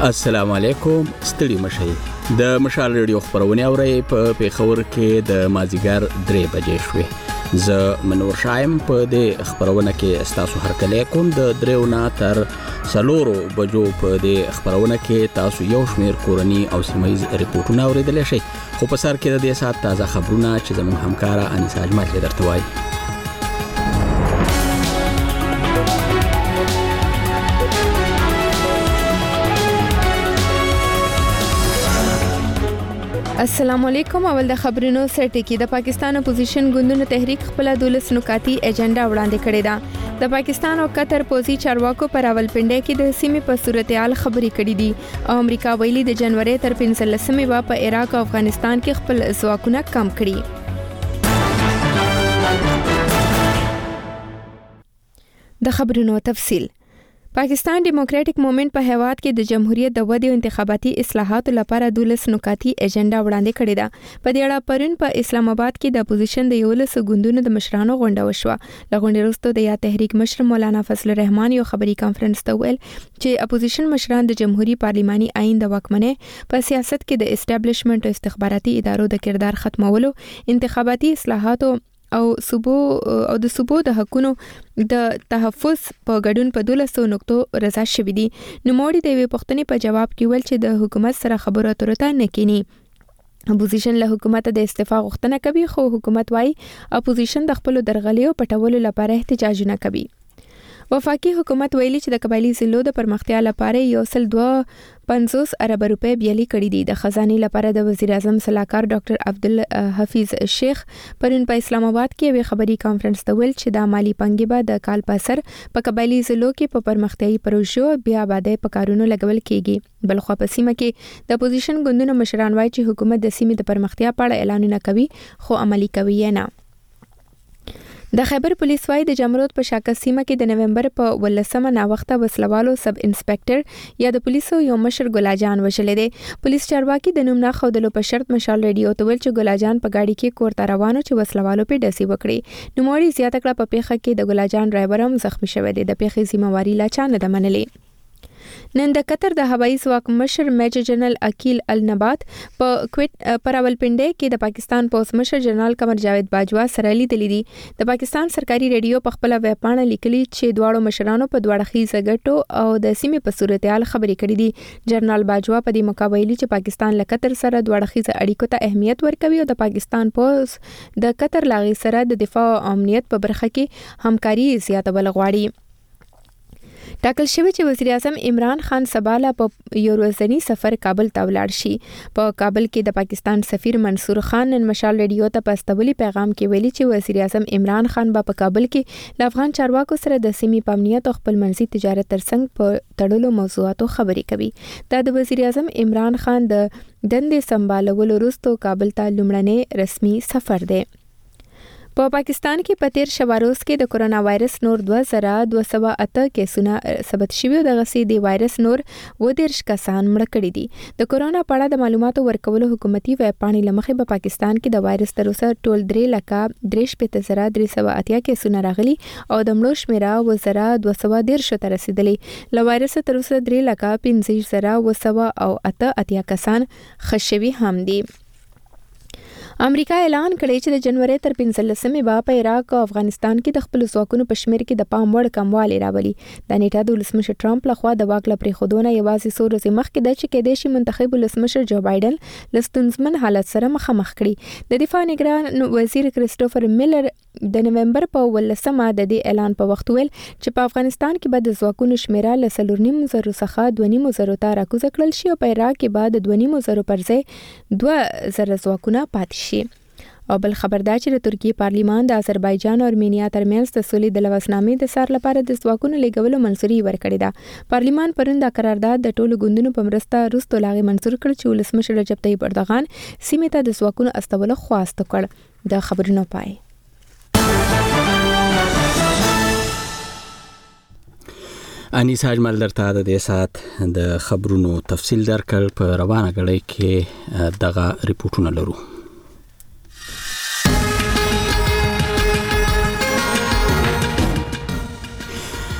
السلام علیکم ستړي مشي د مشال ریډیو خبرونه اوري په پیښور کې د مازیګر 3 بجې شوې ز منور شایم په د خبرونه کې تاسو هرکله کوم د دریونه تر سلورو بجو په د خبرونه کې تاسو یو شمیر کورنی او سیمایي ریپورتونه اوریدل شي خو په سر کې د دې سات تازه خبرونه چې زموږ همکارا انیسا اجمل درته وایي. السلام علیکم. اول د خبرونو سره ټکی د پاکستان اپوزیشن ګوندونو تحریک خپل 12 نکاتی ایجنډا وړاندې کړې ده. د پاکستان او قطر پوزي چارواکو پر راولپنډي کې د سیمې په صورتحال خبرې کړې دي او امریکا ویلي د جنوري تر 15مه په عراق او افغانستان کې خپل ځواکونه کم کړي. د خبرونو تفصیل. پاکستان ډیموکراټک موومېنټ په هیواد کې د جمهوریت د ودې او انتخاباتي اصلاحاتو لپاره 12 نکاتی ایجنډا وړاندې کړې ده. په دې اړه پرون په اسلام آباد کې د اپوزیشن د 11 ګوندونو د مشرانو غونډه وشوه. له غونډې وروسته د یا تحریک مشر مولانا فضل الرحمن یو خبري کانفرنس ته ویل چې اپوزیشن مشران د جمهوریت پارلماني آئین د واکمنۍ په سیاست کې د اسټابلیشمنت او استخباراتي ادارو د کردار ختمولو، انتخاباتي اصلاحاتو او د صوبو د حقونو د تحفظ په ګډون په 12 نقطو رضا شوې دي. نوموړي د یوې پوښتنې په جواب کې ویل چې د حکومت سره خبرو اترو ته نه کینی. اپوزیشن له حکومت د استعفا غوښتنه کوي خو حکومت وايي اپوزیشن د خپل درغلیو پټولو لپاره احتجاجونه کوي. وفاقي حکومت ویلي چې د قبایلی ضلعو د پرمختیا لپاره 1.52 ارب روپۍ بیالي کړې دي. د خزانې لپاره د وزیر اعظم صلاحکار ډاکټر عبدالحفیظ شیخ پرون په اسلام آباد کې یو خبري کانفرنس ته ویل چې د مالی پنګي به د کال په سر په قبایلی ضلعو کې په پرمختیايي پروژو بیا آبادی په کارونو لګول کیږي. بلخو په سیمه کې د اپوزیشن ګوندونو مشران وایي چې حکومت د سیمې د پرمختیا په اړه اعلانونه کوي خو عملی کوي نه. د خیبر پولیس وايي د جمرود په شاکه سیمه کې د نومبر په 18مه نا وخته وسلوالو سب انسپکټر یا د پولیسو یو مشر ګلاجان وشلې دي. پولیس چارواکي د نوم نه خودلو په شرط مشال ریډیو ته ویل چې ګلاجان په گاډي کې کور ته روانو چې وسلوالو په ډسی وکړي. نوموړي زیاته کړه په پیښه کې د ګلاجان ډرایور هم زخمی شوی دی. د پیښې ذمہواری لا چا نه منلې. نن د قطر د هوایي ځواک مشر میجر جنرال عقیل النبات په راولپنډي کې د پاکستان پولیس مشر جنرال قمر جاوید باجوا سره لیدلې دي. د پاکستان سرکاري ریډیو په خپل ویب پاڼه لیکلي چې دواړو مشرانو په دوه اړخیزه ګټو او د سیمې په صورتحال خبرې کړې دي. جنرال باجوا په دې موقع ویلي چې پاکستان له قطر سره دوه اړخیزه اړیکو ته اهمیت ورکوي او د پاکستان پولیس د قطر لاغي سره د دفاع او امنیت په برخه کې همکاري زیاتول غواړي. ټاکل شوی چې وزیر اعظم عمران خان سباله په یو ورځنی سفر کابل ته ولاړ شي. په کابل کې د پاکستان سفیر منصور خان نن مشال ریډیو ته په استولی پیغام کې ویلي چې وزیر اعظم عمران خان په کابل کې له افغان چارواکو سره د سیمې په امنیت او خپل منځي تجارت ترڅنګ په تړلو موضوعاتو خبرې کوي. دا د وزیر اعظم عمران خان د دندې سمبالولو وروسته کابل ته لومړنی رسمي سفر دی. په پاکستان کې په تیر شواروز کې د کورونا وایرس نور 2208 کیسونه ثبت شوي. د غسي د وایرس نور 13 کسان مړ کړي دي. د کورونا په اړه د معلوماتو ورکولو حکومتي ویب پاڼې لمخې په پاکستان کې د وایرس تر اوسه ټول 3,63,380 کیسونه راغلي او د مړو شمیره 213 ته رسیدلې. له وایرس تر اوسه 3,15,288 کسان خښوي هم دي. امریکا اعلان کړی چې د جنوري تر 15مه به په عراق او افغانستان کې د خپل ځواکونو په شمیر کې د پام وړ کموالی راولي. د نیټه د ولسمشر ټرمپ لخوا د واک لپاره خودونه یوازې څو ورځې مخکې د چې کېدای شي منتخب ولسمشر جو بایدن لستونزمن حالت سره مخامخ کړي. د دفاع نگران وزیر کریسټوفر میلر د نومبر په 18مه د دې اعلان په وخت ویل چې په افغانستان کې به د ځواکونو شمیره له 4.5 څخه 2.5 ته راکوزه کړل شي او په عراق کې به د 2.5 پر ځای 2,000 ځواکونه پاتې شي. او بل خبردار چې د ترکیه پارلیمان د آذربایجان او ارمینیا ترمنځ د سولې د لوثنامې د سار لپاره د ځواکونو لېږلو منځوري ورکړې ده. پارلیمان پرون د قرارداد د ټولو ګوندونو په مرسته وروسته لاغي منظور کړ چې ولسمشر رجب طیب اردوغان سیمې ته د ځواکونو استولو خواست وکړ. د خبرونو پای. انیسا اجمل درته د دې سات د خبرونو تفصیل درکړ. په روانه غړي کې دغه ریپورتونه لرو.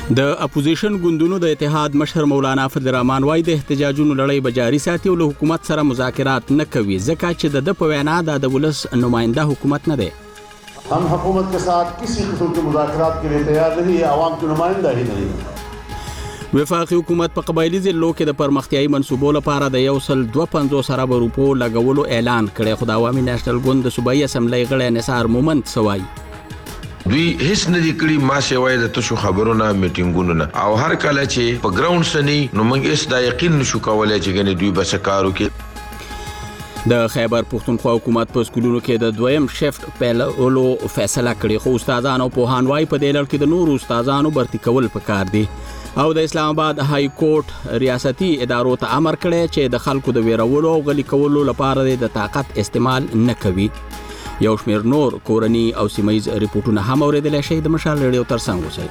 د اپوزیشن ګوندونو د اتحاد مشر مولانا فضل الرحمن وایي د احتجاجونو لړۍ به جاري ساتي او له حکومت سره مذاکرات نه کوي ځکه چې د په وینا د ولس نماینده حکومت نه دی. हम हुकूमत के साथ किसी किस्म के मुज़ाकरात के लिए तैयार नहीं है, आवाम की नुमाइंदा ही नहीं है. وفاقي حکومت په قبایلی ضلعو کې د پرمختیايي منصوبو لپاره د 152 ارب روپو لګولو اعلان کړی خو د عوامي نېشنل ګوند د صوبایي اسمبلی غړی نثار مومند سوای دوی هیڅ نه دي کړی ما سیوای د تاسو خبرونه میټینګونو نه او هر کله چې په ګراوند سني نو موږ هیڅ دا یقین نشو کولای چې ګنې دوی بس کارو کې. د خیبر پښتونخوا حکومت په سکولونو کې د دویم شفت پیلولو فیصله کړې خو استادانو په هانوای په دلر کې د نور استادانو برتی کول پکار دي او د اسلام آباد های کورټ ریاستي ادارو ته امر کړی چې د خلکو د ویرولو او غلي کولو لپاره د طاقت استعمال نه کوي. یو شمیر نور کورنی او سیمایز ریپورتونه هم اوریدل شي د مشال ریډیو ترڅنګ وسی.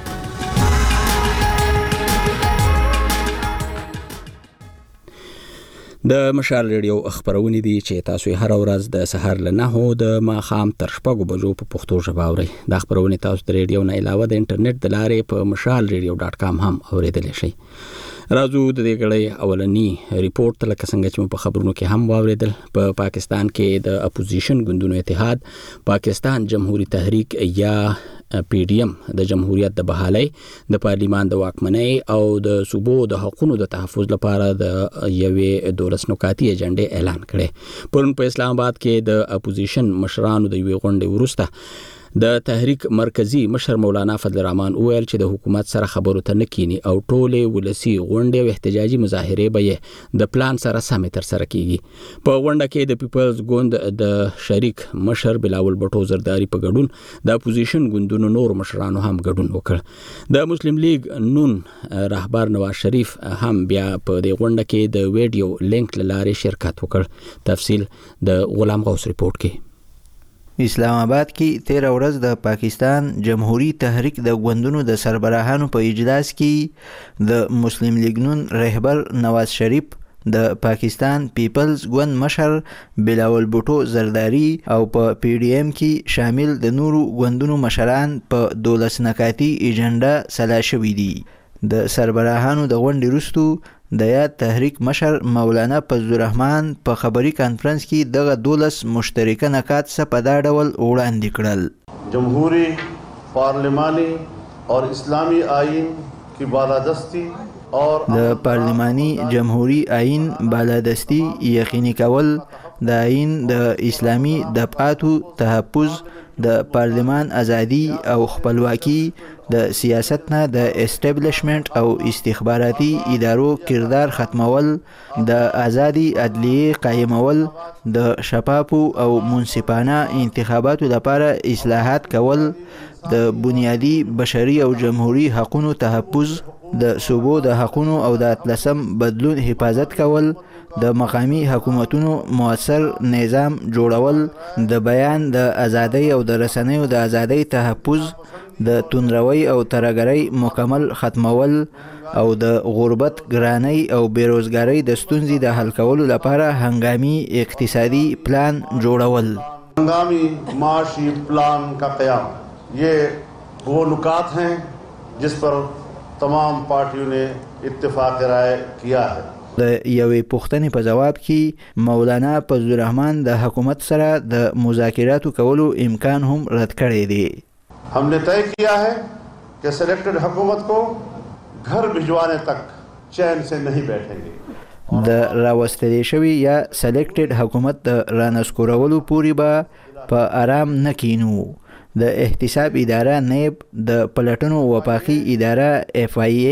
د مشال ریډیو خبرونه دي چې تاسو هر ورځ د سحر له 9 د ماخام تر 6 بجو په پښتو ژبه اورئ. د خبرونه تاسو د ریډیو نه علاوه د انټرنیټ د لارې په mashalradio.com هم اوریدل شي. راځو د دې غړې اولنی ریپورت لکه څنګه چې په خبرونو کې هم واوریدل په پاکستان کې د اپوزیشن ګوندونو اتحاد پاکستان جمهوریت تحریک یا PDM د جمهوریت د بحالۍ د پارلیمان د واکمنۍ او د صوبو د حقوقو د تحفظ لپاره د یوې دولس نکاتی ایجنډې اعلان کړي. پرون په اسلام آباد کې د اپوزیشن مشرانو د یوې غونډې وروسته د تحریک مرکزی مشر مولانا فضل الرحمن ویل چې د حکومت سره خبرو ته نکینی او ټوله ولسی غونډې او احتجاجي مظاهره به د پلان سره سم تر سره کیږي. په غونډه کې د پیپلز ګوند د شریک مشر بلاول بټو زرداری په ګډون د اپوزیشن ګوندونو نور مشرانو هم ګډون وکړ. د مسلم لیگ نون رهبر نواز شریف هم بیا په دې غونډه کې د ویډیو لینک لاره شرکت وکړ. تفصیل د غلام غوث ریپورت کې. اسلام آباد کې 13 ورځ د پاکستان جمهوریت تحریک د ګوندونو د سربراهانو په اجلاس کې د مسلم لیگ نون رهبر نواز شریف د پاکستان پیپلز ګوند مشر بلاول بوټو زرداری او په PDM کې شامل د نورو ګوندونو مشران په 12 نکاتی ایجنډا سلا شوي دي. د سربراهانو د غونډې وروسته د یاد تحریک مشر مولانا فضل الرحمن په خبري کانفرنس کې دغه 12 مشترکه نکات څخه په دا ډول وړاندې کړل. جمهوری پارلمانی اور اسلامی آئین کی بالادستی اور د پارلمانی جمهوری آئین بالادستی یقیني کول، د آئین د اسلامی دفعاتو تحفظ، د پارلمان ازادي او خپلواکي، د سیاست نه د اسټابلیشمنت او استخباراتي ادارو کردار ختمول، د ازادي عدلیه قائمول، د شفافو او منصفانه انتخاباتو لپاره اصلاحات کول، د بنیادی بشري او جمهوری حقوقو تحفظ، د صوبو د حقوقو او د اتلسم بدلون حفاظت کول، د مقامی حکومتونو موثر نظام جوړول، د بیان د ازادۍ او د رسنیو د ازادۍ تحفظ، د تندروي او ترهګرۍ مکمل ختمول او د غربت، ګرانۍ او بیروزګارۍ د ستونزې د حل کولو لپاره هنګامي اقتصادي پلان جوړول. हंगामी माशी प्लान का क़याम ये वो नुकात हैं जिस पर तमाम पार्टियों ने इत्तेफाक राय किया है. د یوې پوښتنې په جواب کې مولانا فضل الرحمن د حکومت سره د مذاکراتو کولو امکان هم رد کړی دی. हमने तय किया है कि सिलेक्टेड हुकूमत को घर भिजवाने तक चैन से नहीं बैठेंगे. د راوستل شوی یا سلیکټډ حکومت د رانسکورولو پورې به په آرام نه کینو. د احتساب اداره نیب، د پلټنو وفاقي اداره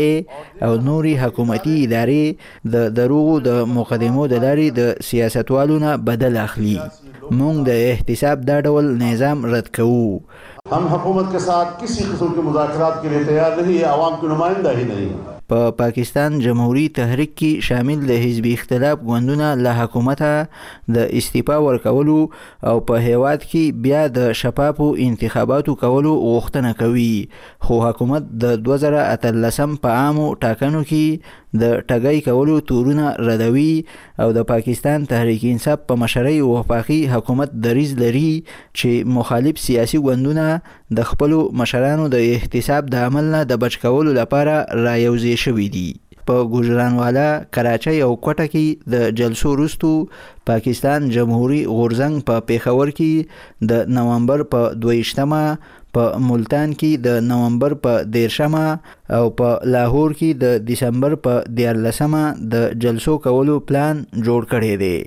FIA او نوري حکومتي ادارې د دروغو د مقدمو د لارې د سیاستوالو نه بدل اخلي. موږ د احتساب دا ډول نظام رد کوو. हम हुकूमत के साथ किसी किस्म के मुज़ाकरात के लिए तैयार नहीं है, आवाम की नुमाइंदा ही नहीं. په پاکستان جمهوریت تحریک کې شامل د حزبی اختلاف ګوندونه له حکومته د استعفا ورکولو او په هیواد کې بیا د شفافو انتخاباتو کولو غوښتنه کوي، خو حکومت د 2013 په عامو ټاکنو کې د ټګۍ کولو تورونه ردوي او د پاکستان تحریک انصاف په مشرۍ وفاقي حکومت دریځ لري چې مخالف سیاسي ګوندونه د خپلو مشرانو د احتساب د عمل نه د بچ کولو لپاره رايوځای شوي دي. په ګوجرانوالا، کراچۍ او کوټه کې د جلسو وروستو پاکستان جمهوریت غورځنګ په پیښور کې د نومبر په 22مه، په ملتان کې د نومبر په 13مه او په لاهور کې د دسمبر په 14مه د جلسو کولو پلان جوړ کړی دی.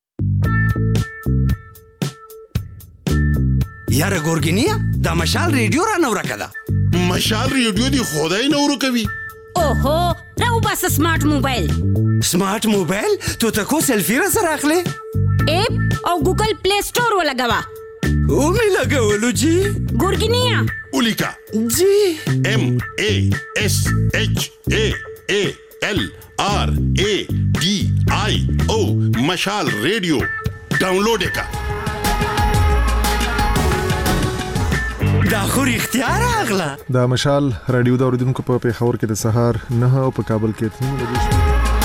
یاره ګورګینیا دا مشال ریډیو را نو راکړه. مشال ریډیو دی خدای نو ورکوي. اوهو راو بس سمارټ موبایل. سمارټ موبایل تو تکو سیلفی را سره اخلي اپ او ګوګل پلی سٹور ولګوا. او می لګولو جی ګورګینیا اولیکا جی MASHALRADIO مشال ریډیو ډاونلوډ کا. دا خو اختیار اغلا. دا مشال رادیو د اوریدونکو په پیښور کې د سهار 9 او په کابل کې 3 بجې.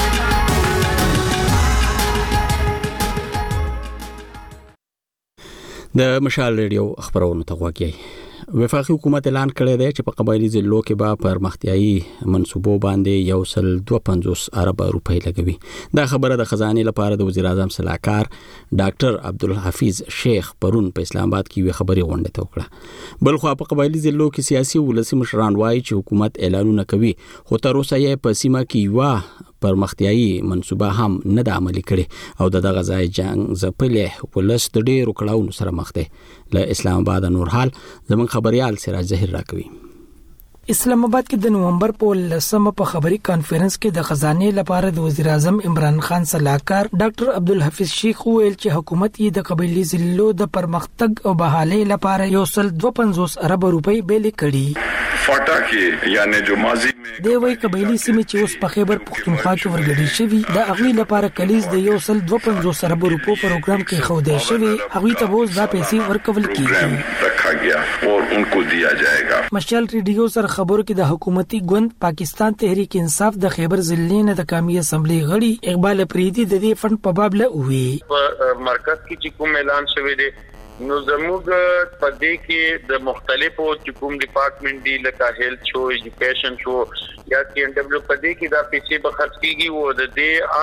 د مشال رادیو خبرونه ته غوږی. وفاقي حکومت اعلان کړی دی چې په قبایلی ضلعو کې به پرمختیايي منصوبو باندې 152 ارب روپۍ لګوي. دا خبره د خزانه لپاره د وزیر اعظم صلاحکار ډاکټر عبدالحفیظ شیخ پرون په اسلام آباد کې وی خبري غونډه ته وکړه. بل خو په قبایلی ضلعو کې سیاسي ولسی مشران وایي چې حکومت اعلانونه کوي خو تر اوسه یې په سیمه کې یو پرمختیايي منصوبه هم نه د عملي کړي او دغه ځای جنگ زپلې ولس د ډېرو کړهونو سره مخ دی. له اسلام آباد نورحال زمون خبريال سراج ظهیر راکوي. اسلام آباد کې د نومبر په 10مه په خبري کانفرنس کې د خزانه لپاره د وزیر اعظم عمران خان صلاحکار ډاکټر عبدالحفیظ شیخ ویل چې حکومت یې د قبایلی ضلعو د پرمختګ او بحالۍ لپاره 152 ارب روپۍ بیل کړي. فاټا کې یعنی جو ماضی د وی قبایلی سیمې چې اوس په خیبر پختونخوا کې ورګډي شوی د اغوی لپاره کلیز د 152 ارب روپو پروګرام کې خوده شوی اغوی ته بوز دا پیسې ورکول کیږي رکھا گیا اور ان کو دیا جائے گا. مشال ریډیو سره خبرو کې د حکومتي ګوند پاکستان تحریک انصاف د خیبر ضلع نه د قومي اسمبلی غړي اقبال پریدي د دې فند په باب له وی مرکز کې چې کوم اعلان شوی دی نو زموږ په دې کې د مختلفو کوم ډپارټمنټ دی لکه هیلث شو، ایجوکیشن شو یا KNW په دې کې دا پیسې به خرڅ کیږي او د دې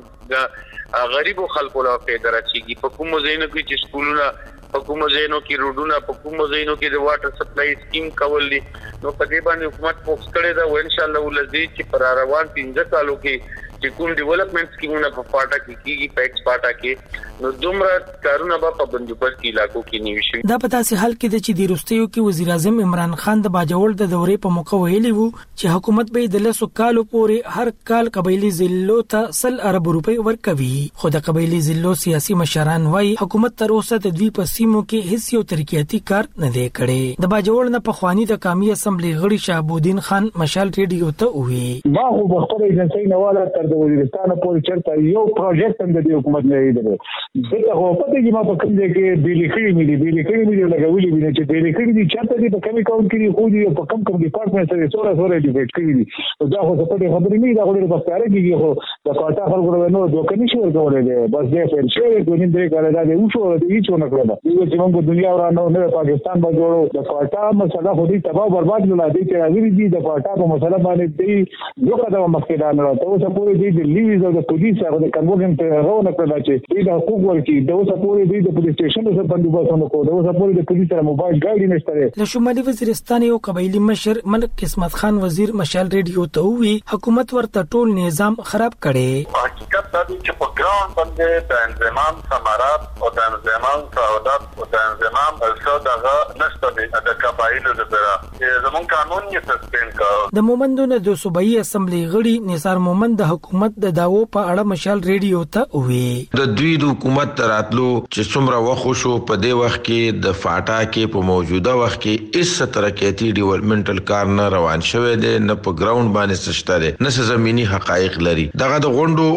عام غریبو خلکو لپاره پیدا راځي. په کوم ځایونو کې چې سکولونه، په کوم ځایونو کې روډونه، په کوم ځایونو کې د واټر سپلای سکیم کول دي نو په دې باندې حکومت فوکس کړی دا او ان شاء الله ولزي چې پر روان 15 کالو کې چې کوم ډیولپمنٹ سکیمونه په پاټا کې کیږي په ایکس پاټا کې نو دومره کارونه به په بندوبست کې علاقو کې نیوي شي. دا پتا سي حل کې د چې د روستیو کې وزیر اعظم عمران خان د باجوړ د دورې په موقع ویلي وو چې حکومت به د 100 کالو پورې هر کال قبایلی ضلعو ته 100 ارب روپۍ ورکوي. خو د قبایلی ضلعو سیاسي مشران وايي حکومت تر اوسه د دوی په سیمو کې هیڅ یو ترقیاتي کار نه دی کړی. د باجوړ نه په خواني د قومي اسمبلی غړي شهابودین خان مشال ریډیو ته وی ما خو په خپل ایجنسی نه والا تر د وزیرستان پورې چرته یو پروجیکټ هم د حکومت نه دی. دغه هو پته چې ما په کوم ځای کې بیلخړی ملي لګولې ویني چې بیلخړی دي چرته دي په کمی کاون کې خو دي په کم ډپارټمنټ سره سره ډیبیټ کړی دي. دا خو څه په خبرې نه دا خو د بستاره کې خو د کوټا خلکو نو دوه کني شو ورکولې دي بس دې فر شي د نن درې کال دا دی او شو دې هیڅ نه کړل. یو چې موږ دنیا ورانه نه پاکستان باندې جوړو د کوټا مسله خو دې تباہ برباد نه لادي چې راغلي دي د کوټا په مسله باندې دې یو قدم مخکې نه راته او سپوري دې د لیویز او د پولیس هغه د کنوګن ته راونه کړل چې دې د حقوق ورکی د سپوري دې د پولیس سټیشن سره بندوبست نه کوو د سپوري د پولیس سره موبایل ګاډي نشته. له شمالي وزیرستان یو قبایلی مشر ملک قسمت خان وزیر مشال ریډیو ته وی حکومت ورته ټول نظام خراب کړي. حقیقت دا چې په ګراوند باندې د انضمام ثمرات او د انضمام سعادت او د انضمام الصدغه نشته د قبایلو لپاره زمون قانون یې سسپند کړ. د مومندونو د صوبایي اسمبلی غړي نثار مومند د حکومت د داوو په اړه مشال ریډیو ته وی د دوی د حکومت تراتلو چې څومره وخت شو په دې وخت کې د فاټا کې په موجوده وخت کې هیڅ ترقیاتي ډیولپمنټل کار نه روان شوی دی، نه په ګراوند باندې سشته دی، نه زمینی حقایق لري. دغه د غونډو میټینګ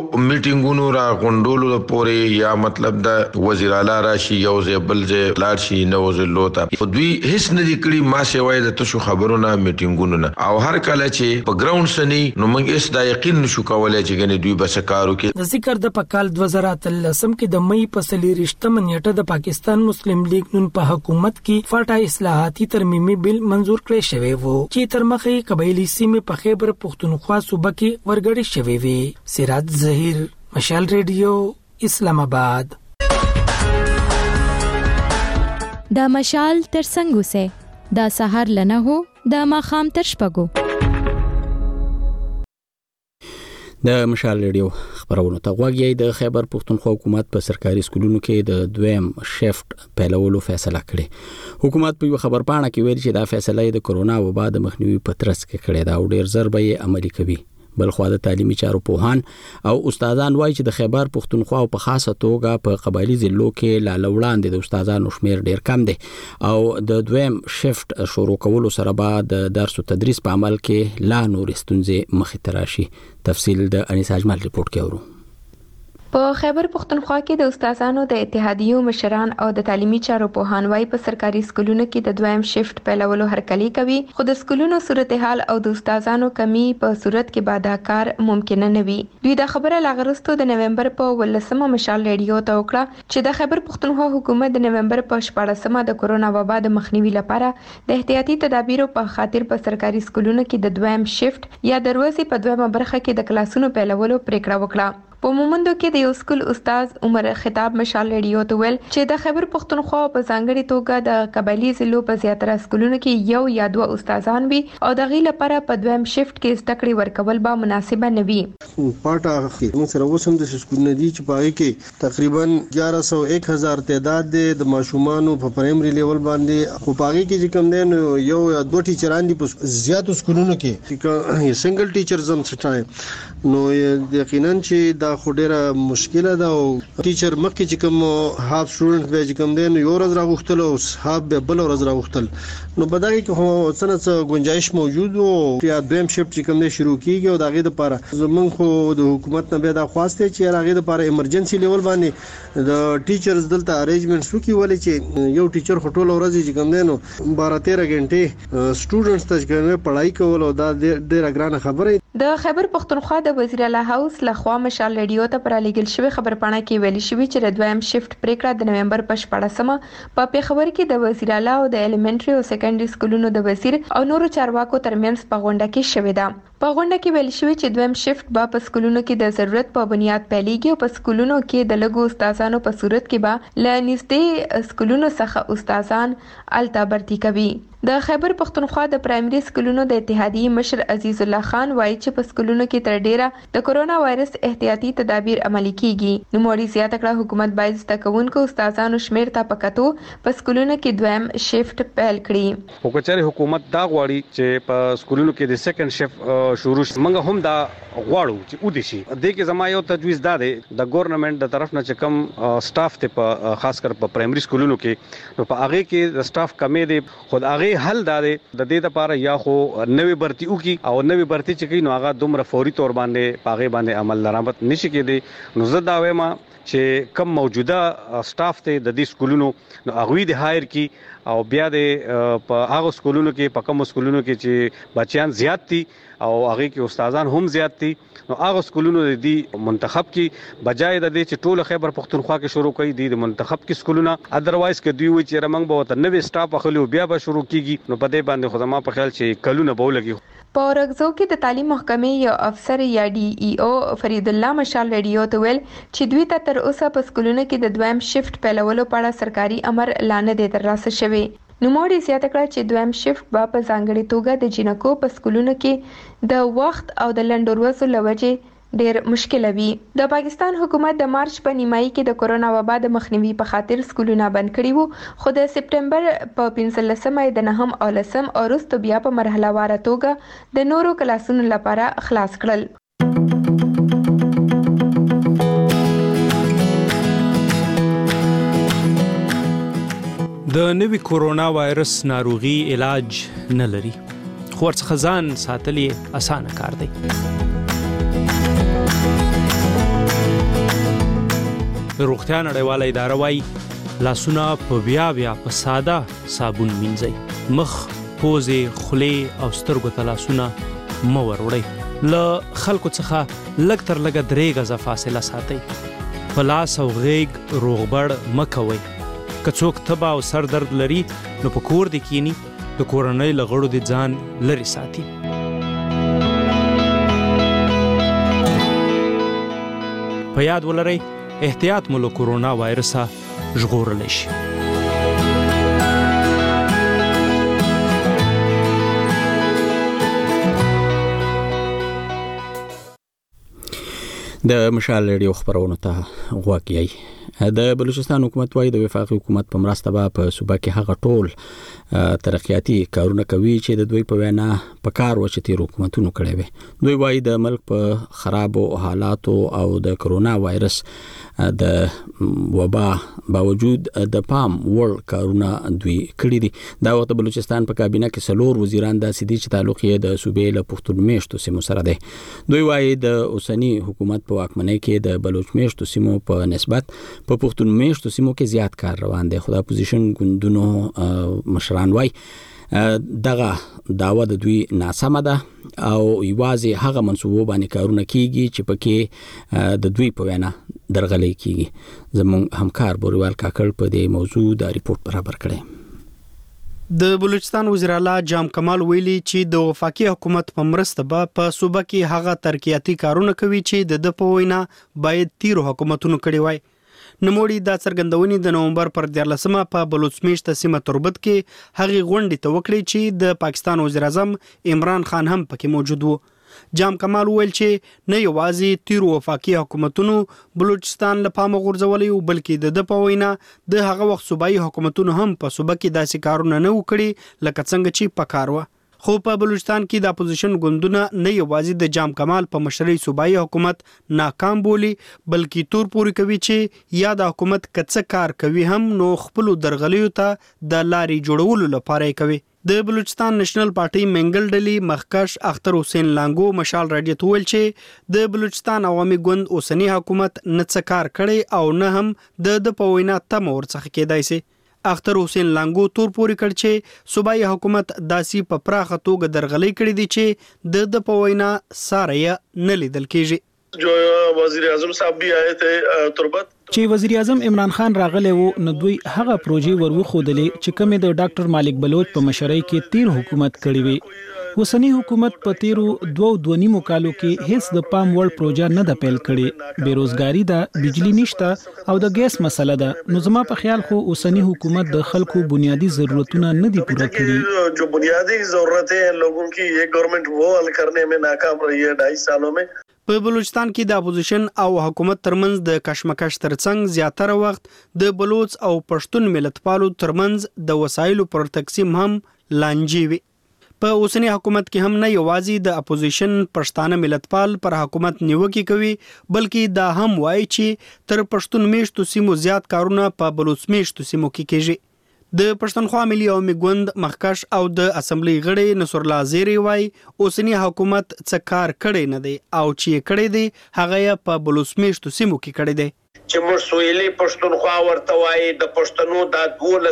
میټینګونو را غونډولو پورې یا مطلب د وزیر اعلی راشي یو ځبل ځ لاړ شي نو زلوتا دوی هیڅ نه دي کړی ما سیوای د تاسو خبرونه میټینګونو نه او هر کله چې په ګراوند سني نو موږ اس دا یقین نشو کولای چې ګنې دوی بس کارو کې د ذکر د پکال 2013 کې د مې په 23 نیټه د پاکستان مسلم لیگ نن په حکومت کې فاټا اصلاحاتي ترمیمي بل منزور کړی شوی وو چې تر مخې قبایلی سیمې په خیبر پختونخوا صوبه کې ورګړې شوی وي سراج ظهیر مشال ریډیو اسلام آباد دا مشال تر څنګه سه دا سحر لنه هو دا ماخام تر شپګو د مشال ریډیو خبرونه ته غوږی د خیبر پختونخوا حکومت په سرکاري سکولونو کې د دویم شیفت پیلولو فیصله کړې حکومت په خبر پاڼه کې ویل چې دا فیصله د کورونا وبا د مخنیوي په ترڅ کې کړې ده او ډیر زر به یې عملي کوي بلخو د تعلیمي چارو پوهان او استادان وایي چې د خیبر پختونخوا په خاصه توګه په قبایلی ضلعو کې لا وړاندې د استادانو شمیر ډیر کم دی او د دویم شیفت شروع کولو سره به د درس او تدریس په عمل کې لا نور ستونزې مخې ته راشي تفصیل د انیس اجمل ریپورت کې اورو په خیبر پختونخوا کې د استادانو د اتحادیو مشران او د تعلیمي چارو پوهان وایي په سرکاري سکولونو کې د دویم شیفت پیلولو هرکلی کوي خو د سکولونو صورتحال او د استادانو کمی په صورت کې بادا کار ممکن نه وي دوی د خبره لاغرستو د نومبر په 18 مشال ریډیو ته وکړه چې د خیبر پختونخوا حکومت د نومبر په 14 د کورونا وبا د مخنیوي لپاره د احتیاطي تدابیرو په خاطر په سرکاري سکولونو کې د دویم شیفت یا د ورځې په دویمه برخه کې د کلاسونو پیلولو پریکړه وکړه په مومندو کې د یو سکول استاد عمر خطاب مشال ریډیو ته ویل چې د خیبر پختونخوا په ځانګړي توګه د قبایلی ضلعو په زیاتره سکولونو کې یو یا دوه استادان وي او د غي لپاره په دویم شیفت کې زده کړې ورکول به مناسبه نه وي پټه موږ سره وسم د سکولونو دي چې پای کې تقریبا 1100 تعداد د ماشومانو په پرایمري لیول باندې خو پای کې چې کم دي نو یو یا دوه ټیچران دي په زیاتو سکولونو کې سنگل ټیچر زم سټای نو یقینا چې دا خو ډیره مشکله ده او ټیچر مخکې چې کوم هاف سټوډنټ به چې کوم دی نو یو ورځ راغوښتل او هاف به بل ورځ راغوښتل نو په دغه کې خو څه گنجائش موجود او یا دویم شیفت چې کوم دی شروع کیږي او دغه لپاره زمونږ خو د حکومت نه به دا خواسته چې هغه لپاره ایمرجنسي لیول باندې د ټیچرز دلته ارینجمنټس وکي ولې چې یو ټیچر خټول ورځ چې کوم دی نو 12-13 غنټې سټوډنټس ته څنګه پڑھائی کول او دا ډیره ګرانه خبره د خیبر پختونخوا د وزیر اعلی هاوس لخوا مشال ریډیو ته پر لیګل شوی خبرپاڼه کې ویل شوی چې د دویم شیفت پریکړه د نومبر په 14 په پیښور کې د وزیر اعلی او د الیمنټری او سیکنډري سکولونو د وزیر او نورو چارواکو ترمنځ په غونډه کې شوې ده په غونډه کې ویل شوی چې دویم شیفت په سکولونو کې د ضرورت په بنیاد پیلېږي او په سکولونو کې د لګو استادانو په صورت کې به ل نږدې سکولونو څخه استادان الته برتي کوي د خیبر پختونخوا د پرایمري سکولونو د اتحادیې مشر عزیز الله خان وایي چې په سکولونو کې تر ډیره د کورونا وایرس احتیاطي تدابیر عملي کیږي نو موري زیاته کړه حکومت باید زده کوونکو استادانو شمیر ته پکاتو په سکولونو کې دویم شیفت پیل کړي حکومت حکومت دا غواړي چې په سکولونو کې د سیکنډ شیفت شروع شي موږ هم دا غواړو چې ودی شي د کې زما یو تجویز دا دی د ګورنمنت د طرف نه چې کم سټاف ته په خاص کر په پرایمري سکولونو کې نو په هغه کې د سټاف کمې دي خود هغه حل دا دی د دې لپاره یا خو نوې برتی وکي او نوې برتی چې کین هغه دومره فوري تور باندې پاغه باندې عمل درآمد نشي کېدی نو زه دا وایم چې کم موجوده سټاف ته د دې سکولونو نو هغه د هایر کی او بیا د په هغه سکولونو کې په کوم سکولونو کې چې بچیان زیات دي او هغه کې استادان هم زیات دي نو هغه سکولونو د منتخب کې بجای د دې چې ټول خیبر پختونخوا کې شروع کړي د منتخب کې سکولونه ادروایز کې دوی وي چې رمنګ به ته نوې سټاف اخلي بیا به شروع کیږي نو په دې باندې خدما په خیال چې کلونه به ولګي په ورغزو کې د تعلیم محکمې یو افسر یا ډي ای او فرید الله مشال ریډیو ته ویل چې دوی ته تر اوسه په سکولونو کې د دویم شیفت پیلولو په اړه سرکاري امر اعلان دی ترلاسه شوی نوموړي زیاته کړه چې دویم شیفت په ځانګړي توګه د جنکو په سکولونو کې د وخت او د لنډوروزو لوجې ډیر مشکل وي د پاکستان حکومت د مارچ په نیمایي کې د کورونا وبا د مخنیوي په خاطر سکولونه بند کړي وو خو د سپټمبر په 15 د 9 او 10 او وروسته بیا په مرحله واره توګه د نورو کلاسونو لپاره خلاص کړل د نوي کورونا وایرس ناروغي علاج نه لري خو ورڅخه ځان ساتل یې اسانه کار دی روغتیا نړیواله اداره وایي لاسونه په بیا په ساده صابون مینځئ. مخ، پوزې، خولې او سترګو ته لاسونه مه وروړئ. له خلکو څخه لږ تر لږه 3 غزه فاصله ساتئ. په لاس او غیږ روغبړ مه کوئ. که څوک تبه او سر درد لري نو په کور دې کینی، د کورنۍ له غړو دې ځان لرې ساتي. په یاد ولرئ احتیاط مو له کورونا وایرسه ژغورلی شي. د مشال ریډیو خبرونو ته غوږ یی. د بلوچستان حکومت وايي د وفاقي حکومت په مرسته په صوبه کې هغه ټول ترقیاتي کارونه کوي چې د دوی په وینا په کار و چې تیر حکومتونو کړی وي. دوی وايي د ملک په خرابو حالاتو او د کرونا وایرس د وبا باوجود د پام وړ کارونه دوی کړی دي. دا وخت بلوچستان په کابینه کې 4 وزیران داسې دي چې تعلق یې د صوبې له پښتون میشتو سیمو سره دی. دوی وايي د اوسنی حکومت په واکمنۍ کې د بلوچ میشتو سیمو په نسبت په پښتون میشتو سیمو کې زیات کار روان دی. خو د اپوزیشن ګوندونو مشران وايي دغه داوا د دوی ناسمه ده او یوازې هغه منصوبو باندې کارونه کیږي چې پکې د دوی په وینا درغلي کیږي. زموږ همکار بوریوال کاکړ په دې موضوع د ریپورت برابر کړی. د بلوچستان وزیر اعلی جام کمال ویلي چې د وفاقي حکومت په مرسته په صوبه کې هغه ترقیاتي کارونه کوي چې د په وینا باید تیر حکومتونو کړی وای. نموړي دا څرګندونې د نومبر پر 14مه په بلوچ میشته سیمه تربت کې هغه غونډې ته وکړي چې د پاکستان وزیر اعظم عمران خان هم پکې موجود وو. جام کمال ویل چې نه یوازې تیر وفاقي حکومتونو بلوچستان له پامه غورځولي او بلکې د په وینا د هغه وخت صوبایي حکومتونو هم په صوبه کې داسې کارونه نه وکړي لکه څنګه چې پکار و. خو په بلوچستان کې د اپوزیشن ګوندونه نه یوازې د جام کمال په مشرۍ صوبایي حکومت ناکام بولی بلکې تور پوري کوي چې یا د حکومت کڅ کار کوي هم نو خپل درغلیو ته د لارې جوړولو لپاره کوي. د بلوچستان نېشنل پارټي منګل ډلې مخکش اختر حسین لانګو مشال راډیو ته ویل چې د بلوچستان عوامي ګوند اوسنی حکومت نه څه کار کړي او نه هم د په وینا تم ورڅخه کېدای شي. اختر حسین لانګو تور پوري کړ چې صوبایي حکومت داسي په پراخه توګه درغلي کړې دي چې د په وینا ساره نه لیدل کېږي. جو وزیر اعظم صاحب بھی آئے تھے تربت چې وزیر اعظم عمران خان راغلی وو نو دوی هغه پروژې ورخودلې چې کومه د ډاکټر مالک بلوچ په مشرۍ کې تیر حکومت کړی وي. وسنی حکومت په تیرو 2.5 کالو کې هیڅ د پام وړ پروژه نه د پیل کړي. بیروزګاری ده، بجلی نشته او د ګیس مسله ده. نو زما په خیال خو وسنی حکومت د خلکو بنیادی ضرورتونه نه دي پوره کړي. جو بنیادی ضرورتیں ہیں لوگوں کی یہ گورنمنٹ وہ حل کرنے میں ناکام رہی ہے 2.5 سالوں میں. په بلوچستان کې د اپوزیشن او حکومت ترمنځ د کشمکش ترڅنګ زیاتره وخت د بلوچ او پښتون ملتپالو ترمنځ د وسایلو پر تقسیم هم لانجې وي. په اوسنی حکومت کې هم نه یوازې د اپوزیشن پښتانه ملتپال پر حکومت نیوکه کوي بلکې دا هم وایي چې تر پښتون میشتو سیمو زیات کارونه په بلوچ میشتو سیمو کې کیږي. د پښتونخوا ملي عوامي ګوند مخکش او د اسمبلی غړي نصر الله زیری وای اوسنی حکومت څه کار کړی نه دی او چې کړی دی هغه په بلوچ میشتو سیمو کې کړی دی. چې موږ سویلي پښتونخوا ورته وای د پښتنو د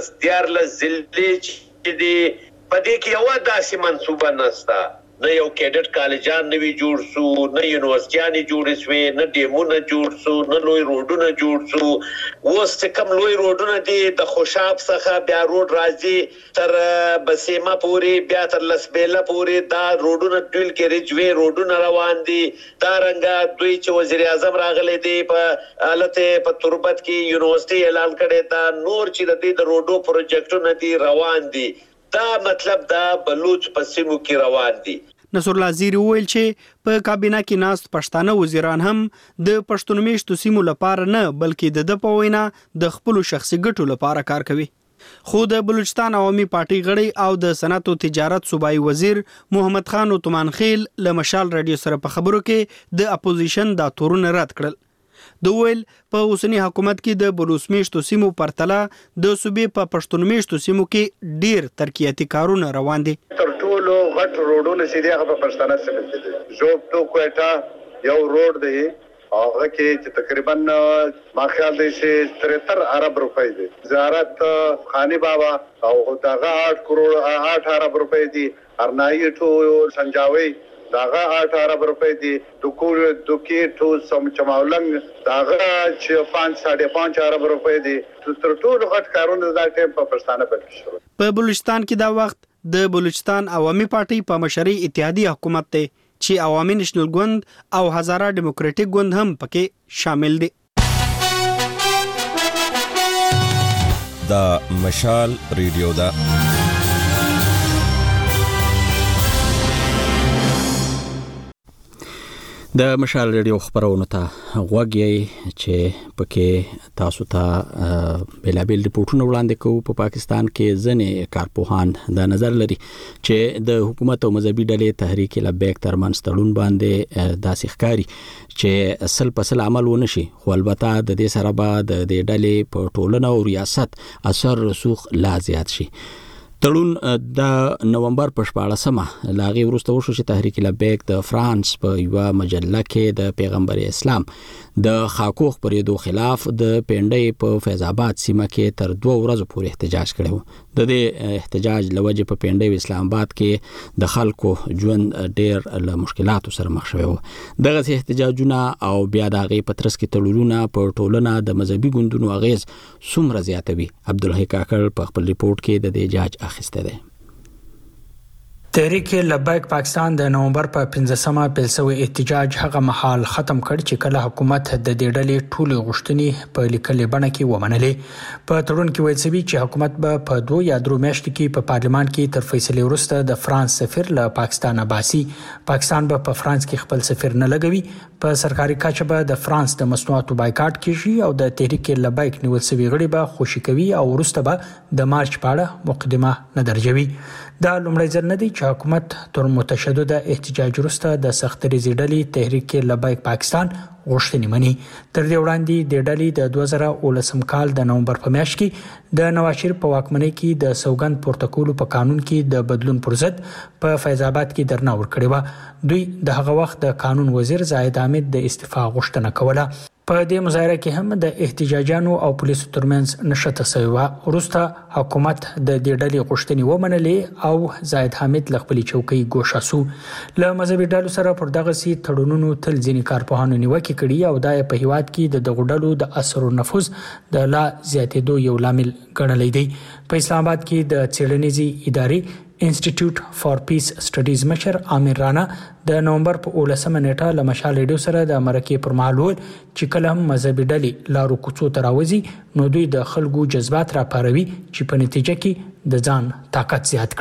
12 ضلع چې دی په دې کې یو داسې منصوبه نشته. نه یو کیډټ کالجان نوی جوړ سو، نه یونیورسيټیانې جوړې شوې، نه ډیمونه جوړ سو، نه لوی روډونه جوړ سو. اوس چې کوم لوی روډونه دي د خوشاب څخه بیا روډ راځي تر بسیمه پورې بیا تر لسبیله پورې دا روډونه ټول کې رجوي روډونه روان دي. دا رنګه دوی چې وزیر اعظم راغلي دي په حالته په تربت کې یونیورسيټي اعلان کړي دا نور چې د دې روډو پروجیکټونه دي روان دي. دا مطلب دا بلوچ په سیمو کې روان دي. نصر الله زیری ویل چې په کابینه کې ناست پښتانه وزیران هم د پښتون میشتو سیمو لپاره نه بلکې د په وینا د خپل شخصي ګټو لپاره کار کوي. خو د بلوچستان عوامي پارټي غړي او د صنعت او تجارت صوبایي وزیر محمد خان عثمان خیل له مشال رادیو سره په خبرو کې د اپوزیشن دا تورونه رد کړل. د ویل په اوسنی حکومت کې د بلوچ میشتو سیمو پرتله د صوبې په پښتون میشتو سیمو کې ډیر ترقیاتي کارونه روان دي. تر ټولو غټ روډونه چې دی هغه په پښتانه سیمه کې دي. جوب تو کوټا یو روډ دی هغه کې چې تقریبا ما خیال دی چې 73 ارب روپۍ دي. زیارت خانی بابا او دغه 8 کروڑ 8 ارب روپۍ دي. ارنایی ټو سنجاوي دغه 8 ارب روپۍ دي. دوکي ټو سم چماولنګ دغه چې 5.5 ارب روپۍ دي. تر ټولو غټ کارونه د ټیم په پښتانه کې شروع. په بلوچستان کې دا وخت د بلوچستان عوامي پارټي په مشرۍ اتحادیه حکومت ته چې عوامي نېشنل ګوند او هزاره ډیموکراټیک ګوند هم پکې شامل دي. دا مشال ریډیو دا د مشال ریډیو خبرونه ته غوږی چې پکې تاسو ته بلابل ریپورتونه وړاندې کوو. په پاکستان کې ځنې کارپوهان دا نظر لري چې د حکومت او مذهبي ډلې تحریک لبیک ترمنځ تړون باندې داسې ښکاري چې سل په سل عمل ونه شي، خو البته د دې سره به د دې ډلې په ټولنه او ریاست اثر رسوخ لا زیات شي. تړون د نومبر په 14مه لاغي وروسته وشو چې تحریک لبیک د فرانس په یو مجله کې د پیغمبر اسلام د خاکو خبرېدو خلاف د پنډۍ په فیض آباد سیمه کې تر 2 ورځې پورې احتجاج کړو. د دې احتجاج لوجه په پنډۍ اسلام آباد کې د خلکو ژوند ډېر له مشکلاتو سره مخ شوی و. دغه احتجاجونه او بیا د هغې په ترڅ کې تړونونه په ټولنه د مذهبي ګوندونو اغیز څومره زیاتوي. عبدالحی کاکړ په خپل ریپورت کې د دې جاج اخیسته ده. تحریک لبیک پاکستان د نومبر په 15مه پیل شوی احتجاج هغه مهال ختم کړ چې کله حکومت د دې ډلې ټولې غوښتنې په لیکلې بڼه کې ومنلې. په تړون کې ویل شوی چې حکومت به په 2 یا 3 میاشتو کې په پارلمان کې تر فیصلې وروسته د فرانس سفیر له پاکستان باسي. پاکستان به په فرانس کې خپل سفیر نه لګوي. په سرکاري کچه به د فرانس د مصنوعاتو بایکاټ کیږي او د تحریک لبیک نیول شوی غړي به خوشي کوي او وروسته به د مارچ په اړه مقدمه نه درجوي. دا لومړی ځل نه دی چې حکومت تر متشدد احتجاج وروسته د سخت ریزې ډلې تحریک لبیک پاکستان غوښتنې مني. تر دې وړاندې د ډلې د 2019 کال د نومبر په میاشت کې د نواز شریف په واکمنۍ کې د سوګند پورته کولو په قانون کې د بدلون پر ضد په فیض آباد کې درنه ورکړې وه. دوی د هغه وخت د قانون وزیر زاهد حامد د استعفا غوښتنه کوله. په دې مظاهره کې هم د احتجاجانو او پولیسو ترمنځ نښته شوې وه. وروسته حکومت د دې ډلې غوښتنې ومنلې او زاهد حامد له خپلې چوکۍ ګوښه سو. له مذهبي ډلو سره پر دغسې تړونونو تل ځینې کارپوهانو نیوکې کړي او دا په هیواد کې د دغو ډلو د اثر و نفوذ د لا زیاتېدو یو لامل ګڼلی دی. په اسلام آباد کې د څېړنیزې ادارې انسټیټیوټ فار پیس سټډیز مشر عامر رانا د نومبر په 18مه نیټه له مشال ریډیو سره د مرکې پر مهال وویل چې کله هم مذهبي ډلې لارو کوڅو ته راوځي نو دوی د خلکو جذبات راپاروي چې په نتیجه کې د ځان طاقت زیات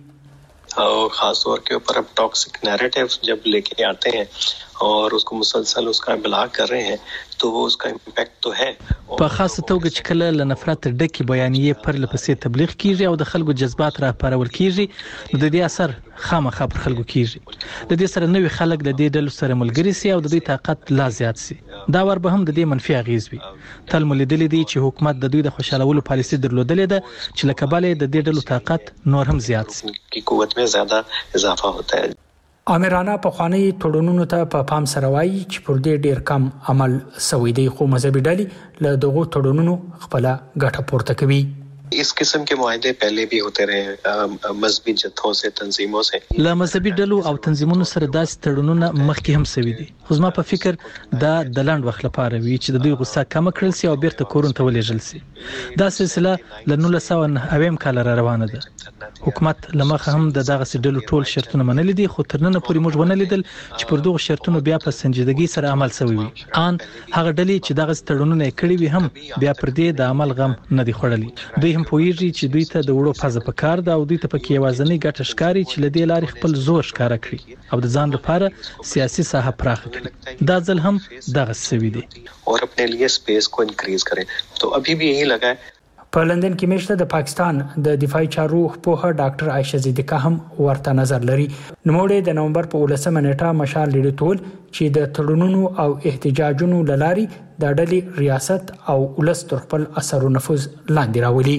کړي اور خاص طور کے اوپر اب ٹاکسک نیریٹو جب لے کے آتے ہیں اور اس کو مسلسل اس کا ابلاغ کر رہے ہیں تو وہ اس کا امپیکٹ تو ہے. په خاصه توګه چې کله له نفرت ډکې بیانیې پر لپسې تبلیغ کیږي او د خلکو جذبات راپارول کیږي نو د دې اثر خامخا پر خلکو کیږي. د دې سره نوې خلک د دې ډلو سره ملګري سي او د دوی طاقت لا زیات سي. دا ور به هم د دې منفي اغیز وي. تل ملیدلې دي چې حکومت د دوی د خوشالولو پالیسي درلودلې ده چې لکه بل د دې ډلو طاقت نور هم زیات سي. کی قوت میں زیادہ اضافہ ہوتا ہے. امرانا په خواني تړونونو ته په پام سره وایي چې پر دې ډیر کم عمل شوی دی خو مذهبي ډلې له دغو تړونونو خپل ګټه پورته کوي. اس قسم کے معاہدے پہلے بھی ہوتے رہے مذہبی جتھوں سے تنظیموں سے. له مذهبي ډلو او تنظیمونو سره داسې تړونونه مخکې هم شوي دي خو زما په فکر دا د لاند وخت لپاره وي چې د دوی غوسه کم کړل سي او بیرته کورون ته ولېږل سي. دا سلسله له 1990 کال را روانه ده. حکومت لمخه هم د دغه ډلو ټول شرطونه منلي دي خو تر نن پورې موږ ونه لیدل چې پر دغه شرطونو بیا په سنجیدګۍ سره عمل شوی وي. ان هغه ډلې چې دغه تړونونه کړي وي هم بیا پر دې د عمل غم نه دی خوړلي. دوی هم پوهیږي چې دوی ته د وړو پزه پکار ده او دوی ته پکې یوازنۍ ګټه ښکاري چې لدې لارې خپل زور ښکارا کړي او د ځان لپاره سیاسي ساحه پراخه کړي. دا ځل هم دغه سوي دي اور اپنے لیے سپیس کو انکریز کریں. تو ابھی بھی یہی لگا ہے. په لندن کې میشته د پاکستان د دفاعي چارو په ډاکټر عائشه زیدیکا هم ورته نظر لري. نوموړی د نومبر په 18مه نیټه مشال لیدل تول چې د تړونونو او احتجاجونو لاري د ډلې ریاست او ولس تر خپل اثر او نفوذ لاندې راولي.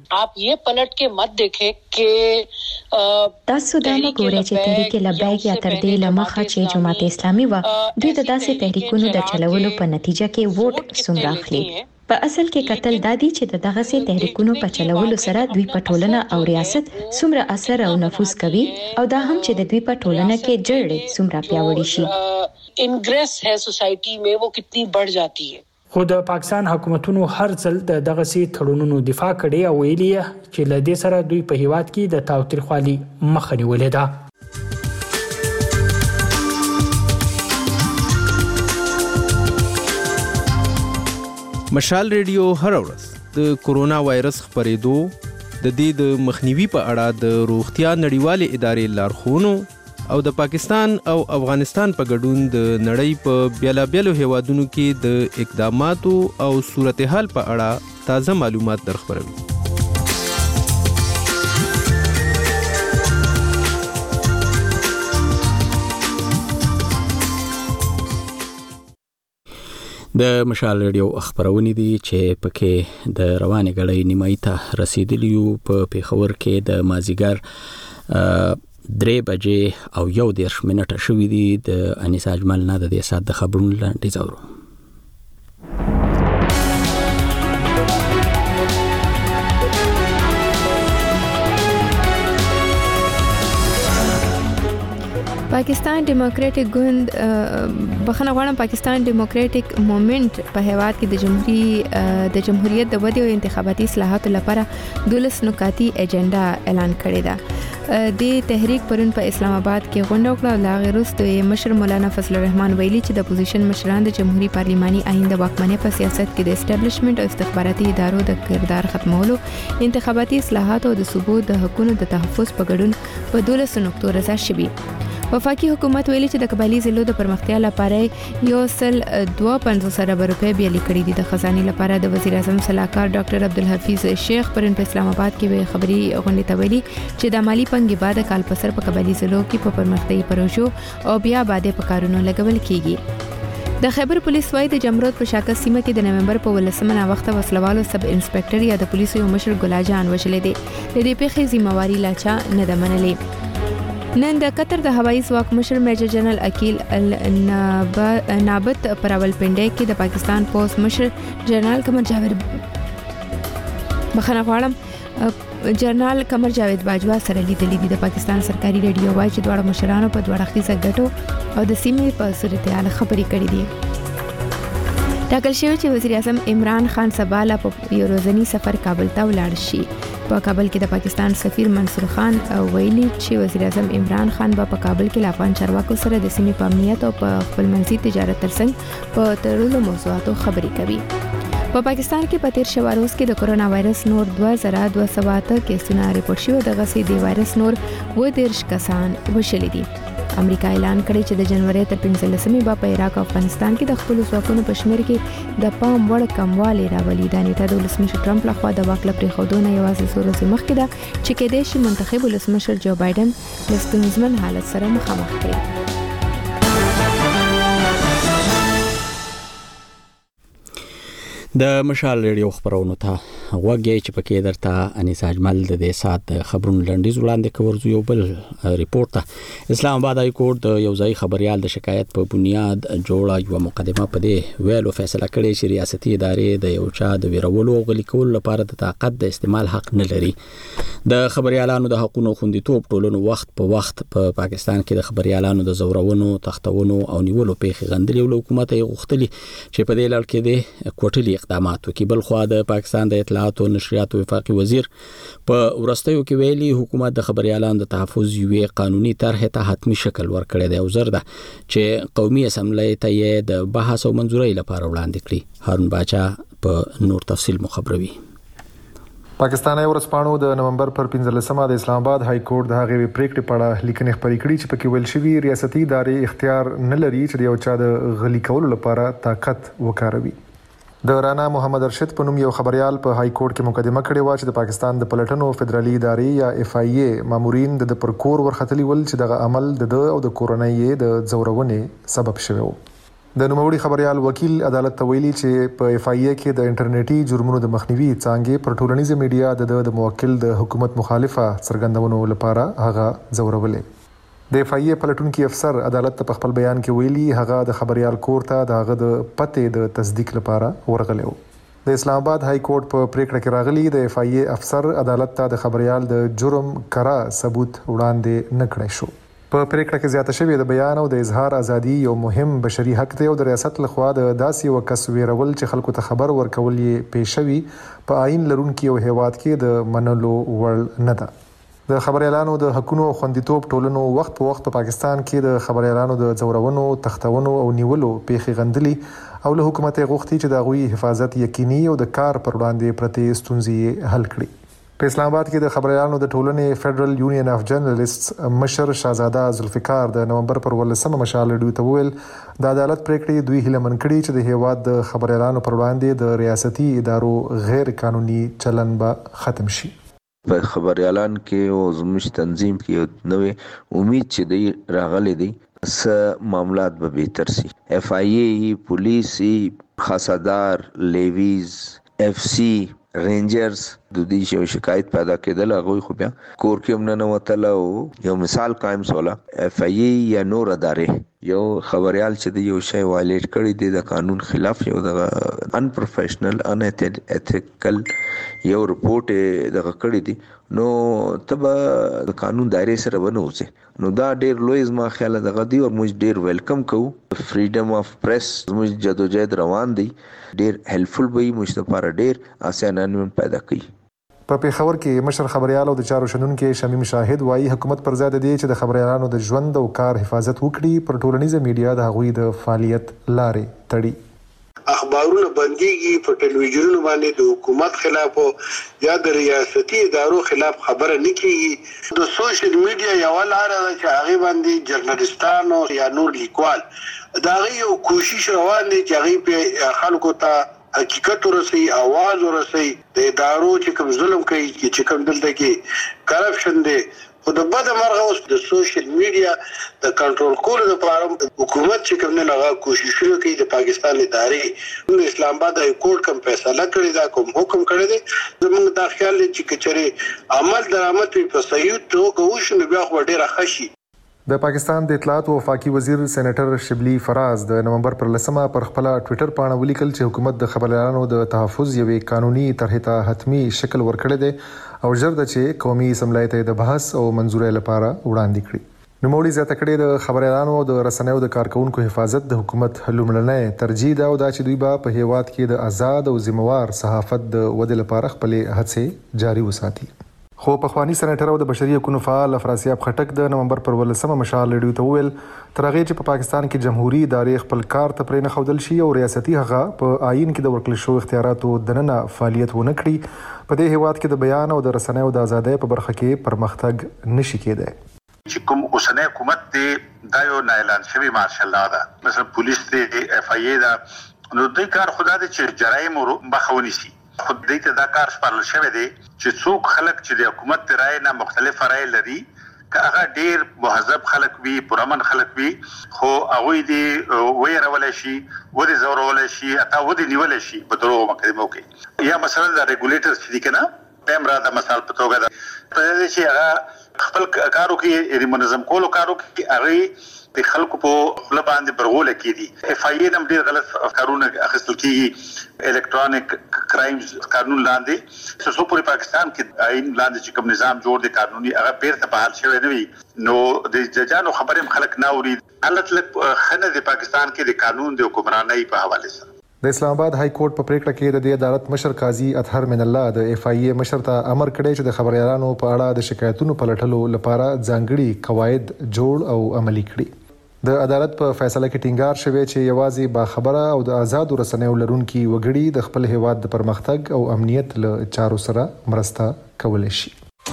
आप ये पलट के मत देखें कि تاسو دا وګورئ چې تحریک لبیک یا تر دې لمخه چې جماعت اسلامي و دوی د داسې تحریکونو د چلولو په نتیجه کې ووټ څومره اخلي. په اصل کې قتل دادی چې د دغه سي تحریکونو په چلولو سره دوی په ټولنه او ریاست څومره اثر او نفوذ کوي او دا هم چې د دوی په ټولنه کې جړې څومره پیاوړې شي. انګریس ہے سوسایټي میں وہ کتنی بڑھ جاتی ہے. خو د پاکستان حکومتونو هر ځل د دغه سي تړونونو دفاع کړي او ویلي چې له دې سره دوی په هیواد کې د تاوتریخوالي مخه نیولې ده. مشال ریډیو هر ورځ د کورونا وایرس خپرېدو د دې د مخنیوي په اړه د روغتیا نړیوالې ادارې لارښوونو او د پاکستان او افغانستان په ګډون د نړۍ په بیلابیلو هیوادونو کې د اقداماتو او صورتحال په اړه تازه معلومات درخبروي. د مشال ریډیو خبرونه دي چې پکې د روانې غړې نیمایي ته رسیدلی یو په پیښور کې د مازیګر 3 بجې او 1 منټه شوې دي. د انیس اجمل نه د دې سات د خبرونو لاندې زورو. پاکستان ډیموکراټک ګوند بخښنه غواړم پاکستان ډیموکراټک موومېنټ په هیواد کې د جمهوریت د ودې او انتخاباتي اصلاحاتو لپاره 12 نکاتي ایجنډا اعلان کړی ده. د تحریک پرون په اسلام آباد کې غونډه وکړه او لا غیرست مشر مولانا فضل الرحمن ویلي چې د اپوزیشن مشران د جمهوریت پارلماني آئین د واکمنۍ په سیاست کې د اسټابلیشمنت او استخباراتي ادارو د کردار ختمولو، انتخاباتي اصلاحات او د صوبو د حقوقو د تحفظ په ګډون په 12 نقطو رضا شوي. وفاقي حکومت ویلي چې د قبایلی ضلعو د پرمختیا لپاره 152 ارب روپۍ بیالي کړي دي. د خزانه لپاره د وزیر اعظم صلاحکار ډاکټر عبدالحفیظ شیخ پرون په اسلام آباد کې خبري غونډه ته ویلي چې د مالی پنګي بعد کال پسر په قبایلی ضلعو کې په پرمختیا پروژو او بیا باندې په کارونو لګول کیږي. د خیبر پولیس وایي د جمرود په شاکه سیمه کې د نومبر په 18 وخت وسلوالو سب انسپکټر یا د پولیسو یو مشر ګلاجان وشلې دي. د دې پیښې ذمہواری لاچا نه ده منلې. نن د قطر د هوایي ځواک مشر میجر جنرال عقیل نابت پر راولپنډي کې د پاکستان پولیس مشر جنرال قمر جاوید جنرال قمر جاوید باجوا سره لیدلې دي. د پاکستان سرکاري ریډیو وایي چې دواړه مشرانو په دوه اړخیزه ګټو او د سیمې په صورتحال خبرې کړې دي. ټاکل شوی چې وزیر اعظم عمران خان سبا لا په یو ورځنی سفر کابل ته ولاړ شي. په کابل کې د پاکستان سفیر منصور خان ویلي چې وزیر اعظم عمران خان په کابل کې افغان چارواکو سره د سیمې په امنیت او په خپلمنځي تجارت ترڅنګ په تړلو موضوعاتو خبرې کوي. په پاکستان کې په تیر شوه روز کې د کورونا وایرس نور 2208 کیسونه ریپورټ شوي. دغه سي د وایرس نور 13 کسان وشلي دي. امریکا اعلان کړی چې د جنوري تر 15مې په عراق او افغانستان کې د خپل ځواکونو په شمیر کې د پام وړ کموالی راولي. دا نیټه د ولسمشر ټرمپ لخوا د واک لپاره خودونه یوازې څو ورځې مخکې ده چې کېدای شي منتخب ولسمشر جو بایدن له ستونزمن حالت سره مخامخ کړي. د مشال ریډیو خبرونو ته غوږی چې پکې درته انیس اجمل د دې سات خبرونو لنډیز وړاندې کوي. یو بل ریپورت ته اسلام آباد های کورټ یو ځای خبريال د شکایت په بنیاد جوړه یو مقدمه په دې ویلو فیصله کړې چې ریاستي ادارې د یو چا د ویرولو او غلي کولو لپاره د طاقت د استعمال حق نه لري. د خبريالانو د حقوقو خوندیتوب ټولنو وخت په وخت په پاکستان کې د خبريالانو د زورونو، تختونو او نیولو پیښې غندلې او حکومت یې غوښتلي چې په دې لړ کې د کوټلي اقدامات وکړي. بل خو د پاکستان د اطلاعات او نشریات وفاقي وزیر په ورستیو کې ویلي حکومت د خبريالانو د تحفظ یوې قانوني طرح ته حتمی شکل ورکړی دی او زر ده چې قومي اسمبلی ته یې د بحث او منځورۍ لپاره وړاندې کړي. هارون باچا په نور تفصیل مخبروي. پاکستاني ورسپانو د نومبر پر 15مه د اسلام آباد های کورټ د هغې پریکړې په اړه لیکنې خپرې کړې چې پکې ویل شوي ریاستي ادارې اختیار نه لري چې یو چا د غلي کولو لپاره طاقت وکاروي. د رانا محمد ارشد په نوم یو خبريال په های کورټ کې مقدمه کړې و چې د پاکستان د پلټنو فدرالي ادارې یا FIA مامورین د پرکور ورختلي ول چې دغه عمل د او د کورنۍ د زورونې سبب شوی و. د نوموړي خبريال وکیل عدالت ته ویلي چې په اف آی ای کې د انټرنیټي جرمونو د مخنیوي څانګې پر ټولنیزه میډیا د موکل د حکومت مخالفه څرګندونو لپاره هغه ځورولې. د اف آی ای پلټونکي افسر عدالت ته په خپل بیان کې ویلي هغه د خبريال کور ته د هغه د پته د تصدیق لپاره ورغلی و. د اسلام آباد های کورټ په پریکړه کې راغلی د اف آی ای افسر عدالت ته د خبريال د جرم کره ثبوت وړاندې نه کړی شو. په پریکړه کې زیاته شوې د بیان او د اظهار ازادي یو مهم بشري حق دی او د ریاست لخوا د داسې وکس ویرول چې خلکو ته خبر ورکول یې پیښوي په آئین لرونکي او هیواد کې د منلو وړ نه ده. د خبريالانو د حقوقو او خوندیتوب ټولنو وخت په وخت په پاکستان کې د خبريالانو د ځورونو، تختونو او نیولو پیښې غندلي او له حکومت غوښتي چې د غوي حفاظت یقیني او د کار پر وړاندې پرتې ستونزې حل کړي. په اسلام آباد کې د خبريالانو د ټولنې فدرل یونین اف جرنالیستس مشر شاهزاده ذوالفقار د نومبر پر 18 مشال ډیو ته ویل د عدالت پریکړې دوی هیله من کړي چې د هیواد د خبريالانو پر وړاندې د ریاستي ادارو غیر قانوني چلن به ختم شي. په خبريالان کې او زموږ تنظیم کې نوې امید چې دی راغلي دي س معاملات به بهتر سي. اف آی ای، پولیسي، خاصدار، لیویز، اف سی، رینجرز د دې شو شکایت پیدا کېدل هغه خو بیا کور کې هم نه وتل او یو مثال قائم سولا اف آی ای یا نور ادارې یو خبريال چې د یو شی وایلیټ کړی دی د قانون خلاف یو د ان پروفیشنل ان ایتیکل یو رپورټ دغه کړی دی نو تبا د قانون دایره سره ونوځي نو دا ډیر لوی زما خیال دغه دی او موږ ډیر ویلکم کوو. فریډم اف پریس موږ جدوجہد روان دی ډیر هیلپفل وي موږ لپاره ډیر اسانه پیدا کوي. په پیښور کې مشر خبريال او د چارو شنونکو شمیم شاهد وایي حکومت پر ځای دی چې د خبريالانو د ژوند او کار حفاظت وکړي پر ټولنیزه میډیا د هغوی د فعالیت لارې تړي. اخبارونه بنديږي په ټلویزیونونو باندې د حکومت خلاف یا د ریاستي ادارو خلاف خبره نه کیږي. د سوشل میډیا یو لار ده چې هغه باندې جرنالستانو یا نور لیکوال دا یو کوشش روان دي چې هغه په خلکو ته حقیقت ورسي، आवाज ورسي، د ادارو چې کوم ظلم کوي چې کوم دلته کې کرپشن دی خو د بده مرغه اوس د سوشل میډیا د کنټرول کولو لپاره حکومت چې کوم نه لغا کوششونه کوي. د پاکستان ادارې د اسلام آباد های کورټ کوم فیصله کړی دا کوم حکم کړی دی زموږ د خیال چې کچره عمل درآمد په صحیح توګه وشي بیا خو ډیره خشي. د پاکستان د اطلاعات او وفاقي وزیر سېنیټر شبلی فراز د نومبر پر 10 پر خپل ټوئیټر باندې ولیکل چې حکومت د خبريالانو د تحفظ یوې قانوني طرحه ته حتمی شکل ورکړی دی او ژر د چې قومي اسمبلی ته د بحث او منزورۍ لپاره وړاندې کړي. نوموړي زیاته کړې د خبريالانو او د رسنیو د کارکونکو حفاظت د حکومت لومړنۍ ترجیح ده او دا چې دوی به په هیواد کې د آزاد او ذمہوار صحافت د ودې لپاره خپل هڅې جاري وساتي. خو په خواني سېنیټر او د بشري حقوقو فعال افراسیاب خټک د نومبر پر 18 مشال ریډیو ته ویل ترغه چې په پاکستان کې جمهوریت ادارې خپل کار ته پرې نه خودل شي او ریاستي هغه په آئین کې د ورکړل شو اختیاراتو د نن فعالیت ونه کړي په دې هیواد کې د بیان او د رسنیو د ازادۍ په برخه کې پرمختګ نشي کېدای. چې کوم اوسنۍ حکومت دی دا یو نه اعلان شوی ماشاءالله دا مثلا پولیس دی اف آی ای دا نو دوی کار خدا دې چې جرایم مخاوني شي خود دې ته دا کار سپارل شوی دی چې څوک خلک چې د حکومت رائے نه مختلف رائے لري که هغه ډیر مهذب خلک وي پرامن خلک وي خو هغه دې ويرول شي و دې زورول شي اته و دې نیول شي په دروغ مقدمو کې یا مثلا د ریګولیټرز چې دي کنه پیمرا د مثال په توګه دا په دې چې هغه خپل کارو کې منظم کولو کارو کې هغه د خلکو په خپل باندې برغول کېدي. اف آی ای نم ډیر غلط کارونه اخیستل کیږي الکترونیک کرایمز قانون لاندې څو پورې پاکستان کې آئین لاندې چې کوم نظام جوړ دی قانوني هغه بیرته بحال شوی نه وي نو د ججانو خبرې خلک نه اوري حالت لک خنه د پاکستان کې د قانون د حکمرانۍ په حواله سره. د اسلام آباد های کورټ په پریکړه کې د دې عدالت مشر قاضي اطهر من الله د اف آی ای مشر ته امر کړی چې د خبريالانو په اړه د شکایتونو په لټلو لپاره ځانګړي قواعد جوړ او عملي کړي. د عدالت په فیصله کې ټینګار شوی چې یوازې با خبره او د آزاد رسنیو لرونکي وګړي د خپل هیواد د پرمختګ او امنیت له چارو سره مرسته کولای شي.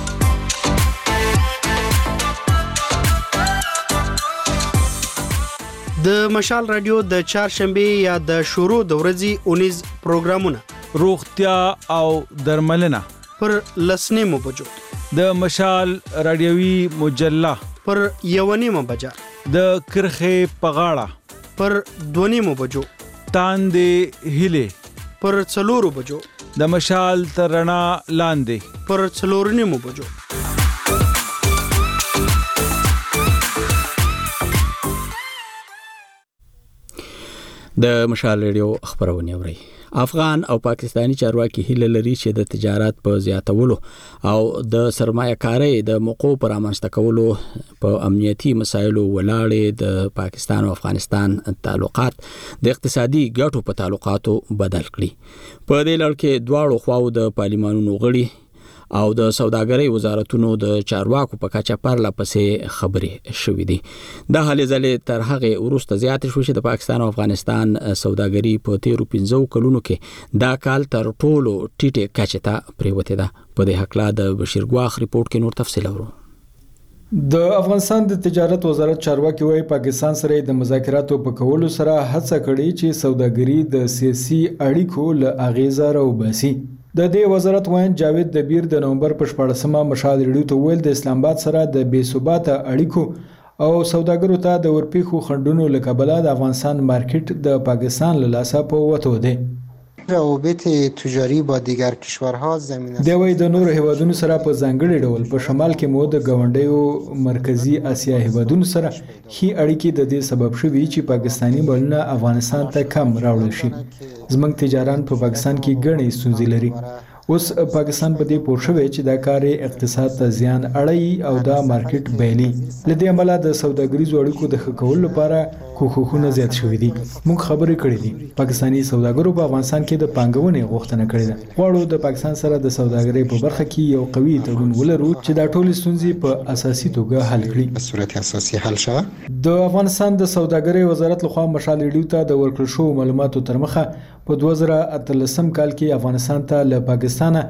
د مشال رادیو د چهارشنبه یا د شروع د ورځې 19 پروګرامونه روغتیا او درملنه پر لسنیمو بجو د مشال رادیوي مجله پر یونیمه بجا د کرخه پغاړه پر 2:30 بجو تاندې هیله پر 4 بجو د مشال ترنا لاندې پر 4:30 بجو. د مشال ریډیو خبرونه اوري. افغان او پاکستانی چارواکي هیله لري چې د تجارت په زیاتولو او د سرمایه کارۍ د موقعو پر امنځته کولو په امنیتي مسایلو ولاړې د پاکستان او افغانستان تعلقات د اقتصادي ګټو په تعلقاتو بدل کړي. په دې لړ کې دواړو خواو د پارلمانونو غړي او د سوداګرۍ وزارتونو د چارواکو په کچه پرله پسې خبرې شوې دي. د حالې ځلې تر هغه وروسته زیات شو چې د پاکستان او افغانستان سوداګري په 13 کلونو کې دا کال تر ټولو ټیټه کچه ته پریوته ده. په دې حق لا د بشیر ګواخ ریپورت کې نور تفصیل اورو. د افغانستان د تجارت وزارت چارواکي وايي پاکستان سره د مذاکراتو په کولو سره هڅه کړې چې سوداګري د سیاسي اړیکو له اغیزه راوباسي. د دې وزارت وایي جاوید دبیر د نومبر په 14مه مشال ریډیو ته ویل د اسلام آباد سره د بې ثباته اړیکو او سوداګرو ته د ورپیخو خندونو له کبله د افغانستان مارکیټ د پاکستان له لاسه په وته دی. روابط تجاری با دیگر کشورها زمینه د وای د نور هیوادونو سره په ځانګړي ډول په شمال کې مو د غونډیو مرکزی اسیا هیوادونو سره هي اړیکې د دې سبب شوي چې پاکستانی مالونه افغانستان ته کم راوړل شي. زمنګ تجاران په پاکستان کې ګڼې ستونزې لري. اوس پاکستان په دې پوه شوی چې دا کار اقتصاد ته زیان اړوي او دا مارکیټ بیلي. لدې عمله د سوداګریزو اړیکو د ښه کولو لپاره کوښښونه زیات شوي دي. موږ خبرې کړې دي پاکستانی سوداګرو په افغانستان کې د پانګونې غوښتنه کړې ده. غواړو د پاکستان سره د سوداګرۍ په برخه کې یو قوي تړون ولرو چې دا ټول ستونزې په اساسي توګه حل کړي. په صورت اساسي حل شوه. د افغانستان د سوداګرۍ وزارت لخوا مشال ریډیو ته د ورکړل شوو معلوماتو تر مخه په 2013 کال کې افغانستان ته له پاکستان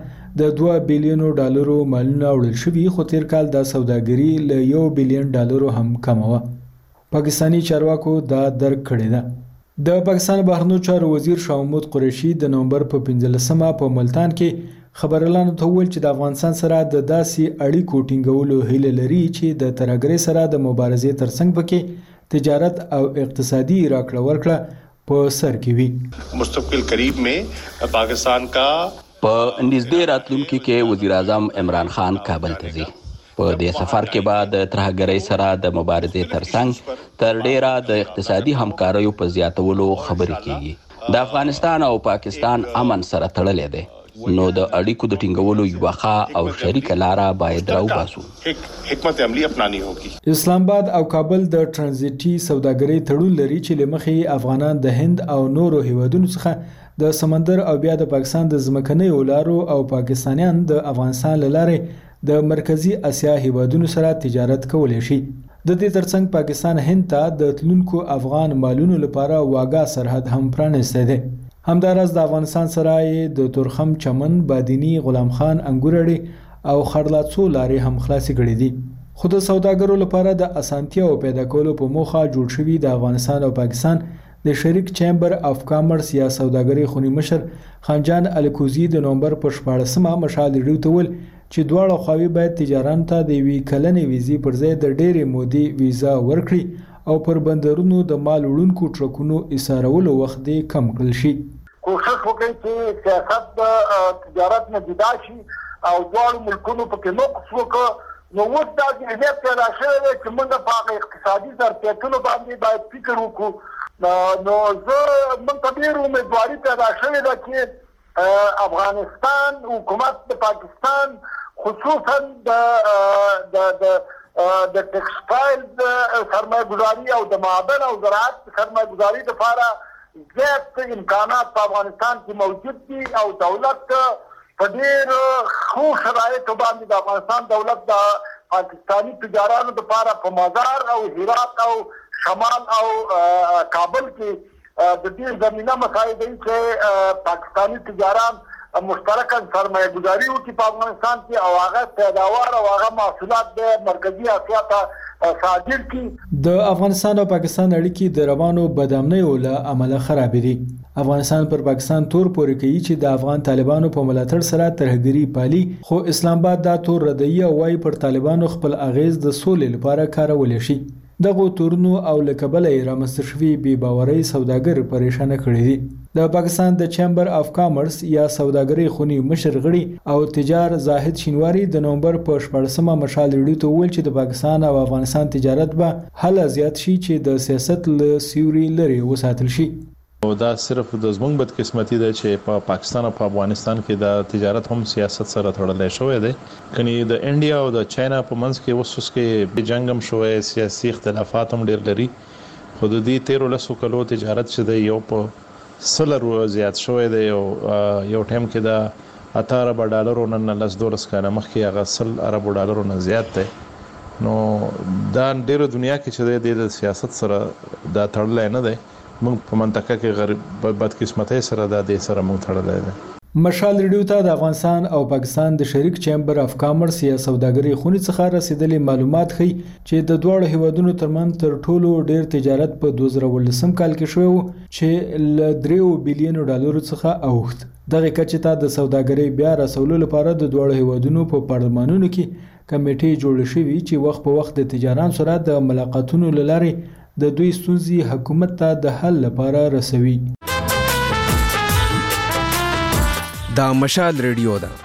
د 2 بلین ډالرو مالونه وړل شوي، خو تیر کال د سوداګري له 1 بلین ډالرو هم کم و. پاکستانی چارواکو دا درک کړی ده. د پاکستان بهرنیو چارو وزیر شاه محمود قریشي د نومبر په 15مه په ملتان کې خبرلانو ته وویل چې د افغانستان سره د داسې اړیکو ټینګولو هیله لري چې د ترهګرۍ سره د مبارزې ترڅنګ پکې تجارت او اقتصادي راکړه ورکړه په سر کې وي. مستقبل قریب में पाकिस्तान का په نږدې راتلونکي کې وزیر اعظم عمران خان کابل ته ځي. په دې سفر کې بعد ترهګرۍ سره د مبارزې ترڅنګ تر ډیره د اقتصادي همکاریو په زیاتولو خبرې کیږي. د افغانستان او پاکستان امن سره تړلې ده، نو د اړیکو د ټینګولو یو ښه او شریکه لاره باید راوباسو. حکمت عملی اپنانی ہوگی. اسلام آباد او کابل د ترانزیټي سوداګرۍ تړون لري چې لمخې افغانان د هند او نورو هیوادونو څخه د سمندر او بیا د پاکستان د ځمکنیو لارو او پاکستانیان د افغانستان له لارې د مرکزی اسیا هیوادونو سره تجارت کولی شي. د دې ترڅنګ پاکستان هند ته د تلونکو افغان مالونو لپاره واګه سرحد هم پرانیستی دی. همداراز د افغانستان سره د تورخم چمن، بادینی، غلام خان، انګورړي او خړلاڅو لارې هم خلاصې کړې دي. خو د سوداګرو لپاره د اسانتیاو پیدا کولو په موخه جوړ شوي د افغانستان او پاکستان د شریک چیمبر اف کامرس یا سوداګرۍ خونی مشر خانجان الکوزی د نومبر په 14مه مشال ریډیو ته ویل چې دواړه خواوې باید تجاران ته د یوې کلنې ویزې پر ځای د ډېرې مودې ویزا ورکړي او پر بندرونو د مال وړونکو ټرکونو ایسارولو وخت دې کم کړل شي. کوشش وکړي چې سیاست د تجارت نه جدا شي او دواړو ملکونو پکې نقص وکړي. نو اوس دا ذهنیت پیدا شوی دی چې موږ په هغه اقتصادي ظرفیتونو باندې باید فکر وکړو. نو موږ ته ډېره امیدواري پیدا شوې ده چې افغانستان حکومت د پاکستان خصوصا د ټیکسټایل سرمایه گذاري او د معدن او زراعت سرمایه گذاري لپاره زیات امکانات په افغانستان کې موجود دي او دولت په ډېر ښو شرایطو باندې د افغانستان دولت د پاکستانی تجارانو لپاره په مزار او هرات او شمال او کابل کې د دې زمینه مساعد دي چې پاکستانی تجاران مشترکاً سرمایه گذاری وکړي په افغانستان کې او هغه پیداوار او هغه محصولات د مرکزی اسیا ته صادر کړي. د افغانستان او پاکستان اړیکې د روانو بدامنیو له امله خراب دي. افغانستان پر پاکستان تور پورې کوي چې د افغان طالبانو په ملاتړ سره ترهګري پالي، خو اسلام آباد دا تور ردیي او وايي پر طالبانو خپل اغیز د سولې لپاره کارول شي. دغه تورنو او لکبل رامنځته شوي بې باورۍ سوداګر پریشان کړي دي. د پاکستان د چیمبر اف کامرس یا سوداګرۍ خونی مشر غړي او تجار زاهد شینواری د نومبر په 14مه مشال ریډیو ته ویل چې د پاکستان او افغانستان تجارت به هله زیات شي چې د سیاست له سیوري لري وساتل شي. دا صرف د زمونږ بدقسمتي ده چې په پاکستان او په افغانستان کې د تجارت هم سیاست سره تړلې شوې ده. کني د انډیا او د چاینا په منځ کې وسوس کې به جنگ هم شوې، سیاسي اختلافات هم ډېر لري. خو د دې 13 کلو تجارت چې د یو په $100 زیات شوې ده او یو ټیم کې د $18 نن $10 کاله مخکې هغه $100 نه زیات ده. نو دا ډېر دنیا کې چې د سیاست سره دا تړلې نه ده. موږ په منطقه کې غریب بدقسمتۍ سره د سره موږ تړلې ده. مشال ریډیو ته د افغانستان او پاکستان د شریک چیمبر اف کامرس یا سوداګرۍ خونی څخه رسیدلي معلومات ښيي چې د دوه هیوادونو ترمنځ تر ټولو ډیر تجارت په 2019 کال کې شوی چې ل $3 بلین څخه اوښت. دغه کچې ته د سوداګرۍ بیا رسولو لپاره د دوه هیوادونو په پارلمانونو کې کمیټې جوړ شوې چې وخت په وخت د تجاران سره د ملاقاتونو لارې د دوی ستونزې حکومت ته د حل لپاره رسوي. دا مشال ریډیو ده.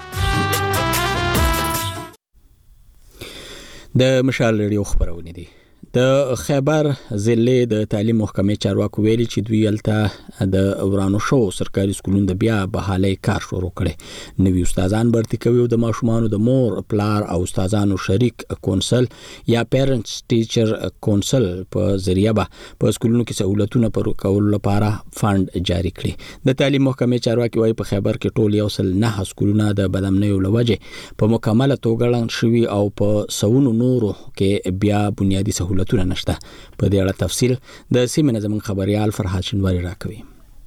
د مشال ریډیو خبرونه دي. د خیبر ضلع د تعلیم محکمې چارواکو ویلي چې دوی الته د ورانو شو سرکاري سکولونو د بیا بحالي کار شروع کړي. نوي استادان برتي کوي او د ماشومانو د مور پلار او استادانو شریک کونسل یا پیرنټس ټیچر کونسل په ذریعہ به په سکولونو کې سہولتونه پر کول لپاره فند جاری کړي. د تعلیم محکمې چارواکي وايي په خیبر کې ټول 109 سکولونه د بدامنۍ لوجه په مکمله توګه لنډ شوي او په سونو نورو کې بیا بنیادی سہولتونه نشته. په دې اړه تفصیل د سیمه زمون خبريال فرحات شینواری راکوي.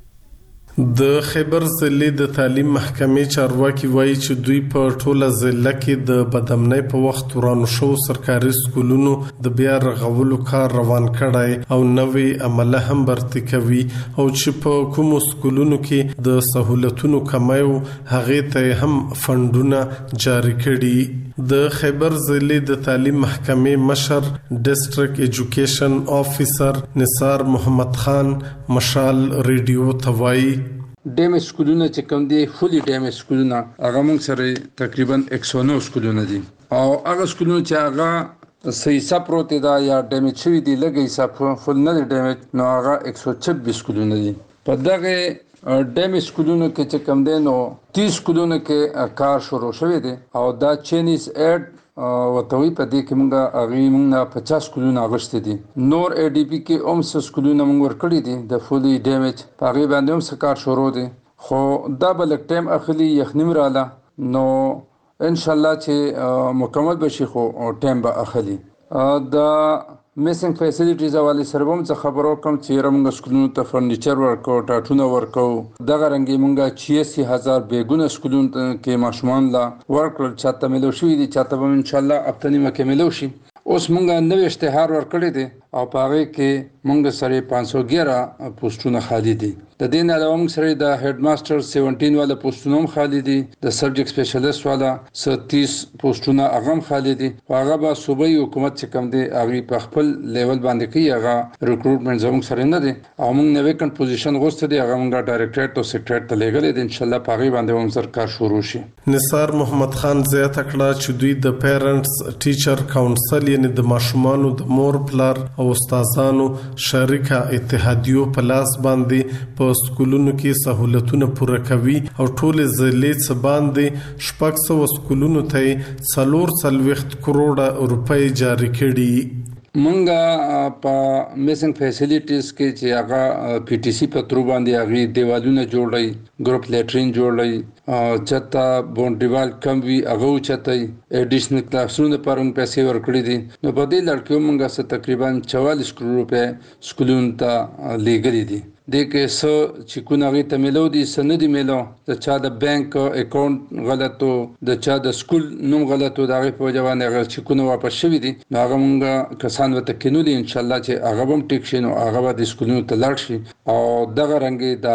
د خیبر ضلع د تعلیم محکمې چارواکي وایي چې دوی په ټوله ضلع کې د بدامنۍ په وخت ورانو شو سرکاري سکولونو د بیا رغولو کار روان کړای او نوې عمله هم برتي کوي او چې په کومو سکولونو کې د سہولتونو کمی او هغه ته هم فندونه جاری کړي. د خیبر ضلع د تعلیم محکمې مشر ډیسټریکټ ایجوکیشن افیسر نثار محمد خان مشال ریډیو توای ډیمیج سکولونه چې کوم دي فولي ډیمیج سکولونه هغه موږ سره تقریبا 109 سکولونه دي او هغه سکولونه چې هغه صحیح سپروت دي یا ډیمیج شوی دي لګي صف فول نه ډیمیج نو هغه 126 سکولونه دي. په دغه ډیمیج سکولونو کې چې کوم دي نو 30 سکولونو کې کار شروع شوی دی او دا چینیز اډ وتوی په دې کې موږ 50 سکولونه اغشته دي. نور ای ډی پی کې اوم سکولونه موږ ورکړي دي د فولي ډیمیج په هغه باندې هم کار شروع دي خو دا بل ټایم اخلي یخنیم رااله نو ان شاء الله چې مکمل بشي خو ټایم به اخلي. د میسنګ فیسیلیټیز حواله سره هم څه خبرو کوم چې موږ سکولونو ته فرنیچر ورکو ټاټونه ورکو دغه رنګي موږ 86000 بیگونه سکولونو کې ماشومان لا ورکړل چاته ملو شوې دي چاته به ان شاء الله اپتنی مکه ملو شي. اوس موږ نوې اشتهار ورکړی دي او پاره کې موږ سره 511 پوسټونه خالی دي. د دې نه علاوه موږ سره د هډ ماستر 17 والا پوسټونه هم خالی دي. د سبجیکټ سپیشلیست والا 30 پوسټونه هغه هم خالی دي. هغه به صوبایي حکومت چې کوم دي هغه په خپل لیول باندې کوي هغه ریکروټمنټ زموږ سره نه دي او موږ نوې کن پوزیشن غوښته دي هغه موږ ډایریکټریټ او سیکریټریټ ته لګلې دي. ان شاء الله پاره باندې هم سر کار شروع شي. نثار محمد خان زیاته کړه چې دوی د پیرنټس ټیچر کونسل یعنی د ماشومانو د مور پلار او استادانو شریکه اتحادیو په لاس باندې په سکولونو کې سہولتونه پوره کوي او ټول ضلع څخه باندې 600 سکولونو ته 440 کروڑ روپۍ جاری کړي. مونږه په میسنګ فیسیلیټیز کې چې هغه پی ټی سی په تر باندې هغه دیوالونه جوړای ګروپ لیټرین جوړای چتا بونډیوال کم وی هغه چتای اډیشنل کلاسونه لپاره پیسې ورکړي دي. نو په دې لړ کې مونږه څه تقریبا 44 کروڑ روپے سکولونو ته لګري دي. د کې څه چې کو نغې ته ملو دي سند ملو د چا د بانک اکاونټ غلطو د چا د سکول نوم غلطو دغه په جوان هغه چې کو نو واپس شوی دي هغه مونږه کسان وته کینولې ان شاء الله چې هغه هم ټیک شي نو هغه د سکولونو ته لاړ شي او دغه رنګي د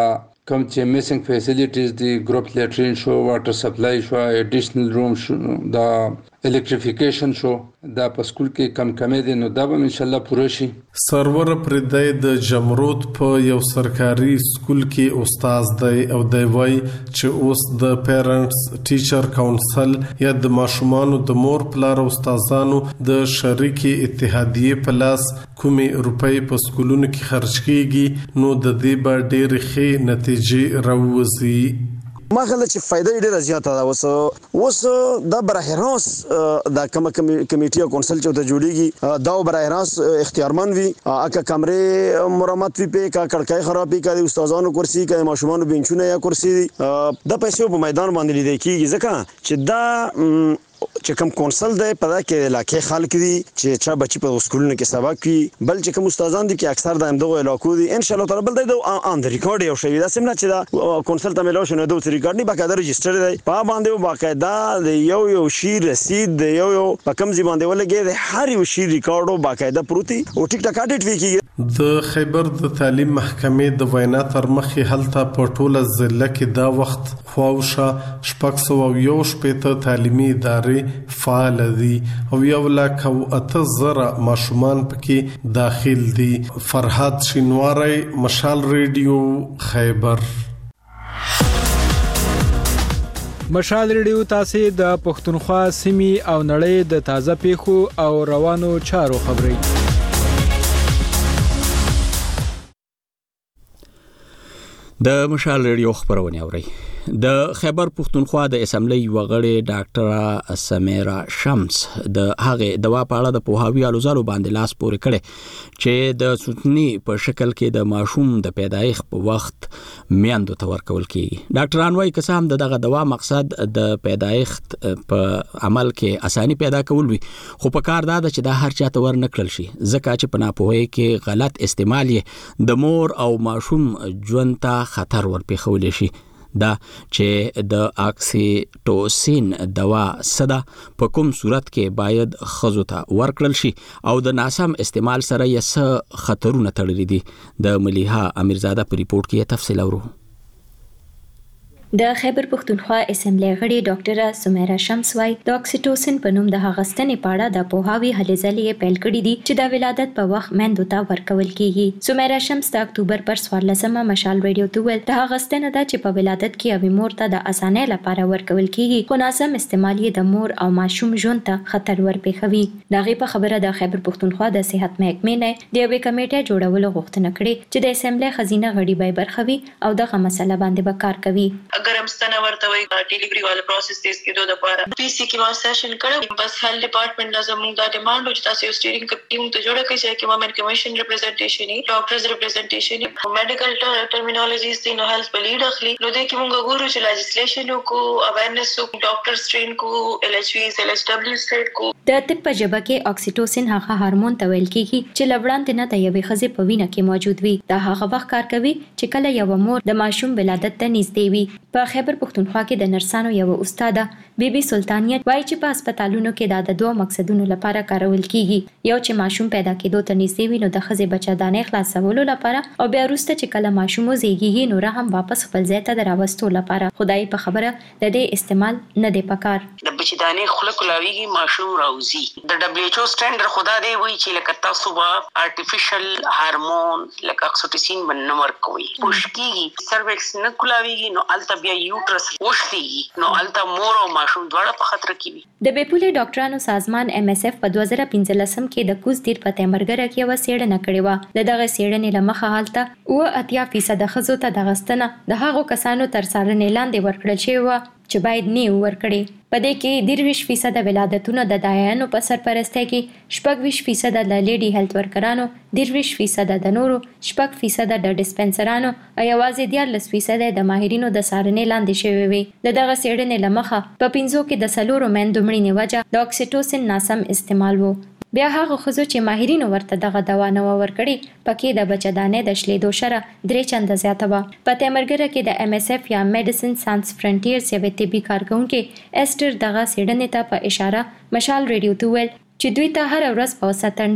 کوم چې میسنګ فیسیلیټیز دی ګروپ لیټرین شو واټر سپلای شو اډیشنل روم شو دا الکتریفیکیشن شو دا په سکول کې کم کمې دي نو دا به ان شاء الله پوره شي. سرور پردای د جمرود په یو سرکاري سکول کې استاد دی او دی وای چې اوس د پیرنټس ټیچر کونسل یا د ماشومانو د مور پلار او استادانو د شریکي اتحادیه په لاس کومي روپۍ په سکولونو کې خرج کیږي نو د دې به ډېر ښه نتیجې راوځي. ما خل چې فائدې ډېره زیاته ده. اوس د براه راست د کمیټي او کونسل چې ته جوړیږي دا براه راست اختیارمن وي اګه کمرې مرمت وي په کا کړکۍ خرابې کړي استادانو کرسي کړي ماشومان بنچونه یا کرسي د پیسې په میدان باندې لیدل کیږي ځکه چې دا چې کوم کونسل دی په دا کې علاقې خلک دي چې چا بچي په سکولونو کې سبق کوي بل چې کوم استادان دي کې اکثر د همدغه علاقو دي ان شاء الله تعالی بل د ان ریکارډ یو شوی دا سمنه چې دا کونسل ته ملو شنو د ریکارډ نه باقاعده رجستر دی په باندې باقاعده یو شی رسید دی یو په کوم ځای باندې ولګي دی هر یو شی ریکارډ باقاعده پروتي او ټیک ټاک اډیټ وکړي. د خیبر د تعلیم محکمې د وینا تر مخې هلته په ټوله ضلع کې دا وخت خواوشه شپږ سوه او یو شپېته تعلیمي ادارې فعال دي او 1,08,000 ماشومان پکې داخل دي. فرحات شینواری مشال ریډیو خیبر. مشال ریډیو تاسو د پښتونخوا سیمې او نړۍ د تازه پیښو او روانو چارو خبري. د مشال ریډیو خبرونه اوري. د خیبر پښتونخوا د اسمبلی وغړي ډاکټر سمیرا شمس د هغه دوا په اړه د پوهاوی الوزالو باندې لاس پورې کړي چې د سوتنی په شکل کې د ماشوم د پیدایښت په وخت میاندو ته ورکول کیږي. ډاکټران وايي که هم دغه دوا مقصد د پیدایښت په عمل کې اساني پیدا کول وي خو په کار دا چې دا هر چاته ور نکړل شي ځکه چې په ناپوهۍ کې غلط استعمال یې د مور او ماشوم ژوند ته خطر ورپېښولی شي. دا چې د اکسیټوسین دوا صدا په کوم صورت کې باید خزو ته ورکړل شي او د ناسم استعمال سره یې څه خطرونه تړلي دي. د ملیحه امیرزاده په ریپورت کې تفصیل اورو. د خیبر پښتونخوا اسمبلی غړي ډاکټر سمیرا شمس وايي د اکسیټوسین په نوم د هغستنې پاړه د پوهاوی هلې ځلې پیل کړې دي چې د ولادت په وخت میندو ته ورکول کیږي. سمیرا شمس د اکتوبر پر 14مه مشال ریډیو ته ویل د هغستنه د چې په ولادت کې اوی مور ته د اسانۍ لپاره ورکول کیږي خو ناسم استعمال یې د مور او ماشوم ژوند ته خطر ورپېښوي. دغه په خبره د خیبر پښتونخوا د صحت محکمې نه د یوې کمیټې جوړولو غوښتنه کړې چې د اسمبلی خزینه غړي به برخوي او دغه مسله باندې به کار کوي. اگر هم ستنه ورته وي ډیلیوري والا پروسس تیز کېدو لپاره پی سی کې ما سیشن کړو بس هیلث ډپارټمنټ لازم موږ دا ډیماند چې تاسو سټیرینګ ټیم ته جوړه کړئ چې وومن کمیشن ریپرزنټیشن ډاکټرز ریپرزنټیشن میډیکل ټرمینالوجیز دي نو هیلث بلیډ اخلي نو د کوم غوړو چې لیجسلیشن کو اویرنس کو ډاکټر سټرین کو ال ایچ وی ال ایچ دبليو سټیټ کو د طب په ژبه کې اکسیټوسین هغه هورمون ته ویل کیږي چې لوړاندې نه د یوې ښځې په وینه کې موجود وي. دا هغه وخت کار کوي چې کله یو مور د ماشوم ولادت ته نږدې وي. په خیبر پښتونخوا کې د نرسانو یو استاده بیبي سلطانیت وایي چې په هسپتالونو کې د دوه مقصدونو لپاره کارول کیږي. یو چې ماشوم پیدا کېدو ته نږدې وي نو د ښځې بچه‌دانۍ خلاصولو لپاره او بیا وروسته چې کله ماشوم وزېږي نو هم واپس خپل ځای ته راوستو لپاره. خدای په خبره د دې استعمال نه دی پکار. د بچه‌دانۍ خوله کولاویږي ماشوم راوځي. د دبليو ایچ او سټانډرډ خدا دی وایي چې لکه تاسو به آرټیفیشل هورمون لکه اکسیټوسین باندې ورکوي پوښکیږي سروکس نه کولاویږي نو الته بیا یوټرس وښتي نو الته مور او ماشوم دواړه په خطر کې وي. د بیپولې ډاکټرانو سازمان ام اس اف په 2015 کې د کوز تیر په تمرګره کې و سیړنه کړې و. د دغه سیړنې لمخه حالت او 80% خزو ته د غستنه د هغو کسانو تر څارنې لاندې ورکړل شوی و چې باید نه ورکړي. په دې کې 23% ولادتونه د دایانو په سرپرستی کې 26% د لیډي هیلث ورکرانو 23% د نورو 6% د ډسپنسرانو او یوازې 14% د ماهرینو د څارنې لاندې شوی وي. د دغه څېړنې له مخه په 5 کې د سلورو میندو مړینې وجه د اکسیټوسین ناسم استعمال وو. بیا هغه خزو چې ماهرینو ورته دغه دوا نه ورکړي پکې د بچه‌دانۍ د شلیدو شره 3 چنده زیاته وه. په تمرګره کې د ام اس اف یا میډیسن سانس فرنټیرز یوې طبي کارکونکې ایسټر دغه څېړنې ته په اشاره مشال ریډیو ته ویل چې دوی ته هر ورځ په وساتن ډول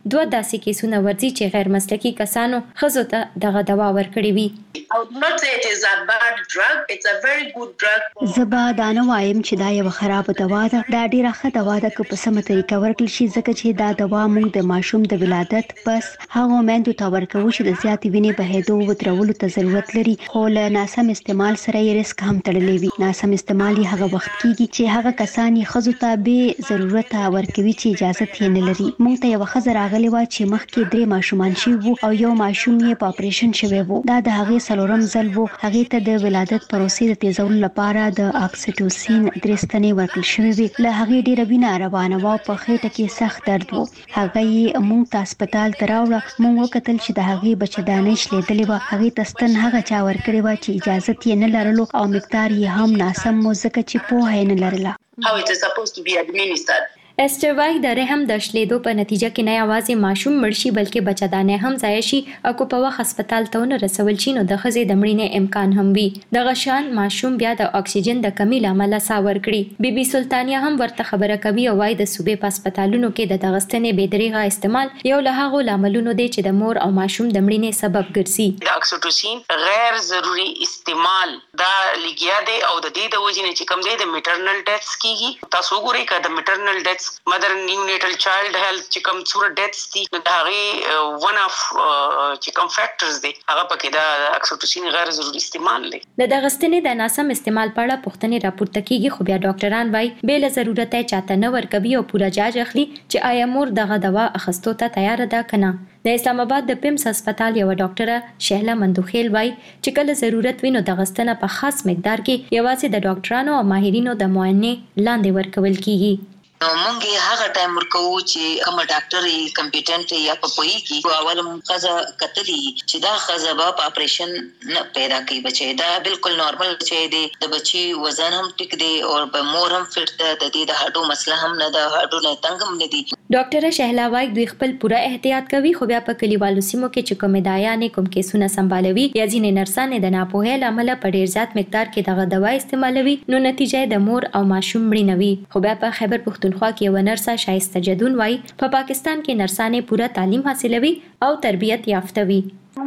دوه داسې کیسونه ورځي چې غیر مسلکي کسانو خزو ته دغه دوا ورکړي وي. I would not say it is a bad drug. It's a very good drug. زبا دا نه وایم چې دا یو خراب دوا ده. دا ډیره ښه دوا ده که په سمه طریقه ورکړل شي، ځکه چې دا دوا موږ د ماشوم د ولادت پس هغه میندو ته ورکوو چې د زیاتې وینې بهېدو ودرولو ته ضرورت لري، خو له ناسم استعمال سره یې ریسک هم تړلی وي. ناسم استعمال یې هغه وخت کیږي چې هغه کسان یې ښځو ته بې ضرورته ورکوي چې اجازه یې نه لري. موږ ته یوه ښځه راغلې وه چې مخکې 3 ماشومان شوي وو او یو ماشوم یې په اپریشن شوی وو. دا د هغې څلورم ځل وو. هغې ته د ولادت پروسې د تیزولو لپاره د اکسیټوسین 3 ستنې ورکړل شوې وې. له هغې ډېره وینه روانه وه او په خېټه کې سخت درد و. هغه یې موږ ته هسپتال ته راوړه. موږ وکتل چې د هغې بچه‌دانۍ شلېدلې وه. هغې ته ستن هغه چا ورکړې وه چې اجازت یې نه لرلو او مقدار یې هم ناسم و، ځکه چې پوهه یې نه لرله. How it is supposed to be administered. استر وای د رحم د شلیدو په نتیجه کې نه یوازې ماشوم مړ شي بلکې بچه‌دانې هم ضایع شي او که په وخت هسپتال ته ونه رسول شي نو د ښځې د مړینې امکان هم وي. دغه شان ماشوم بیا د اکسیجن د کمی له امله ساه ورکړي. بي بي سلطانیه هم ورته خبره کوي او وايي د صوبې په هسپتالونو کې د دغه ستنې بې دریغه استعمال یو له هغو لاملونو دی چې د مور او ماشوم د مړینې سبب ګرځي. د اکسیټوسین غیر ضروري استعمال دا لګیا دی او د دې د وجې نه چې کوم ځای د میټرنل ډیث کیږي. تاسو وګورئ که د میټرنل ډیث مدر نیونیټل چایلډ هیلث چې کوم څومره ډیث دي نو د هغې ون اف چې کوم فیکټرز دی هغه پکې د اکسیټوسین غیر ضروري استعمال دی. د دغه ستنې د ناسم استعمال په اړه پوښتنې راپورته کیږي، خو بیا ډاکټران وايي بې له ضرورته چاته نه ورکوي او پوره جاج اخلي چې آیا مور دغه دوا اخیستو ته تیار ده که نه. د اسلام آباد د پیمس هسپتال یو ډاکټره شهله مندوخیل وايي چې کله ضرورت وي نو دغه ستنه په خاص مقدار کې یوازې د ډاکټرانو او ماهرینو د معاینې لاندې ورکول کیږي. نو مونږ هغه ټایم ورکو چې کوم ډاکټر یې کمپیټنټ یا په پوهي کې اول مخزه کتلی چې دا خزه په اپریشن نه پیدا کوي بچي. دا بالکل نارمل بچي دی، د بچي وزن هم ټیک دی او په مور هم فټ ده، د دې د هډو مسله هم نه ده، هډو نه تنګ هم نه دي. ډاکټر شهلا وايي دوی خپل پوره احتیاط کوي، خو بیا په کلیوالو سیمو کې چې کوم دایانې کوم کیسونه سمبالوي یا ځینې نرسانې د ناپوهۍ له امله په ډیر زیات مقدار کې دغه دوا استعمالوي نو نتیجه د مور او ماشوم مړینه وي. خو بیا په خیبر پښتونخوا کې یو نرسه شایسته جدون وايي په پاکستان کې نرسانې پوره تعلیم حاصلوي او تربیت یافته وي.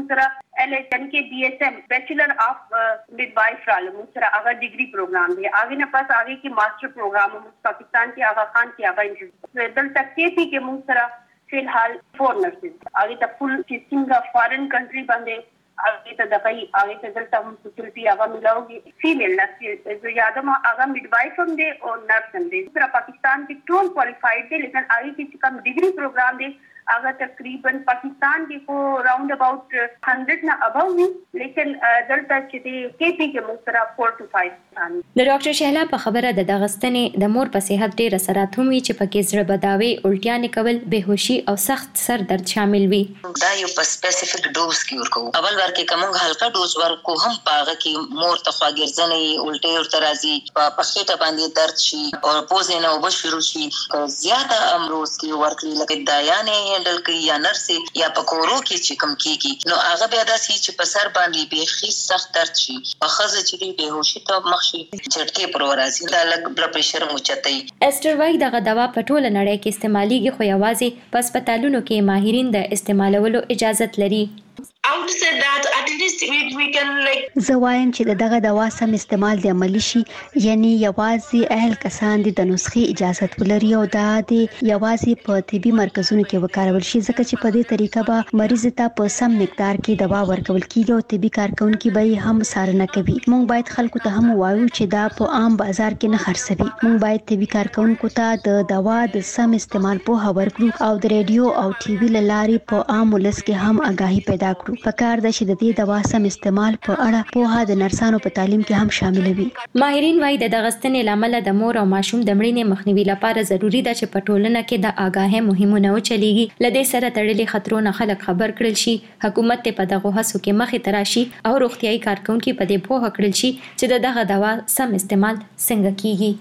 LHN के BSM बैचलर ऑफ मिडवाइफ रालम सर आगा डिग्री प्रोग्राम है आगे न पास आगे की मास्टर प्रोग्राम पाकिस्तान के आगा खान के आगा इंस्टीट्यूट दल तक के के मुसरा फिलहाल 4 नर्सेस आगे तक फुल टीचिंग का फॉरेन कंट्री बंदे आगे तक दवाई आगे तक दल तक फैसिलिटी आगा मिलाओगे फीमेल नर्स जो यादम आगा मिडवाइफ हम दे और नर्स हम दे सर पाकिस्तान के टोन क्वालिफाइड दे लेकिन आगे की कम डिग्री प्रोग्राम दे आगा तकरीबन पाकिस्तान के को राउंड अबाउट 100 ना अबव हुई लेकिन दल तक के केपी के मुस्तरा 4 to 5 د ډاکټر شهلا په خبره د دغستنې د مور په صحت ډېر اثرات هم وي چې پکې زړه بداوي، الټیانې کول، بهوشي او سخت سر درد شامل وي. دا یو په سپیسیفیک ډوز کې ورکو. اول ور کې کوم هلکا ډوز ورکو هم پاغه کې مور ته خواګرځنې الټي او ترازی په پخېټه باندې درد شي او پوزې نه وبشرو شي. زیاته امروز کې ورکړي لکه دایانې هندل کوي یا نرسې یا پکورو کې چې کم کیږي نو هغه بیا داسې چې په سر باندې بیخي سخت درد شي په خزه چې دی بهوشي ته مخشي چټکي پرورازي دا لګ بلډ پريشر موچتای. استر وای دغه دوا په ټوله نړۍ کې استعماليږي خو یوازې په هسپتالونو کې ماهرین د استعمالولو اجازه لري. I would say that at least we can like زوایم چې دغه دوا سم استعمال د عملی شي، یعنی یوازې اهل کسان د نسخې اجازه ولري او دا د یوازې په طبي مرکزونو کې وکارول شي، ځکه چې په دې طریقه به مریض ته په سم مقدار کې دوا ورکول کیږي او طبي کارکونکي به هم څارنه کوي. موږ باید خلکو ته هم وایو چې دا په عام بازار کې نه خرڅوي. موږ باید طبي کارکونکو ته د دوا د سم استعمال په ورکړو او د ریډیو او ټي وي لارې په عام ولس کې هم آگاهي پیدا کړو. پکار ده چې د دې دوا سم استعمال په اړه پوهه د نرسانو په تعلیم کې هم شامل وي. ماهرین وايي د دغستنې لامل د مور او ماشوم د مړینې مخنیوي لپاره ضروری ده چې په ټولنه کې د آگاهۍ مهمونه وچلېږي. لدې سره تړلې خطرونه خلک خبر کړل شي، حکومت ته په دغه هڅو کې مخې ته راشي او روغتيایي کارکونکي په دې پوهه کړل شي چې دغه دوا سم استعمال څنګه کیږي.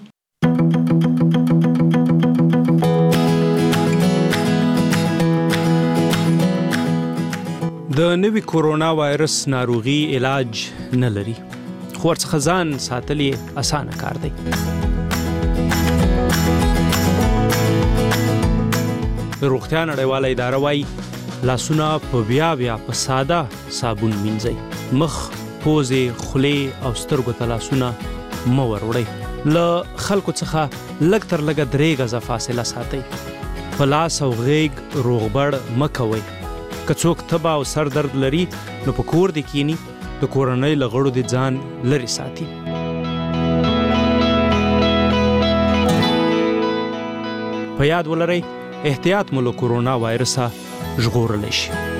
د نوي کورونا وایرس ناروغي علاج نه لري، خو ورڅخه ځان ساتل یې اسانه کار دی. روغتیا نړیواله اداره وايي لاسونه په بیا په ساده صابون مینځئ. مخ، پوزې، خولې او سترګو ته لاسونه مه وروړئ. له خلکو څخه لږ تر لږه 3 غزه فاصله ساتئ. په لاس او غیږ روغبړ مه کوئ. که څوک تبه او سر درد لري نو په کور دې کینی، د کورنۍ له غړو دې ځان لرې ساتي. په یاد ولرئ احتیاط مو له کورونا وایرسه ژغورلی شي.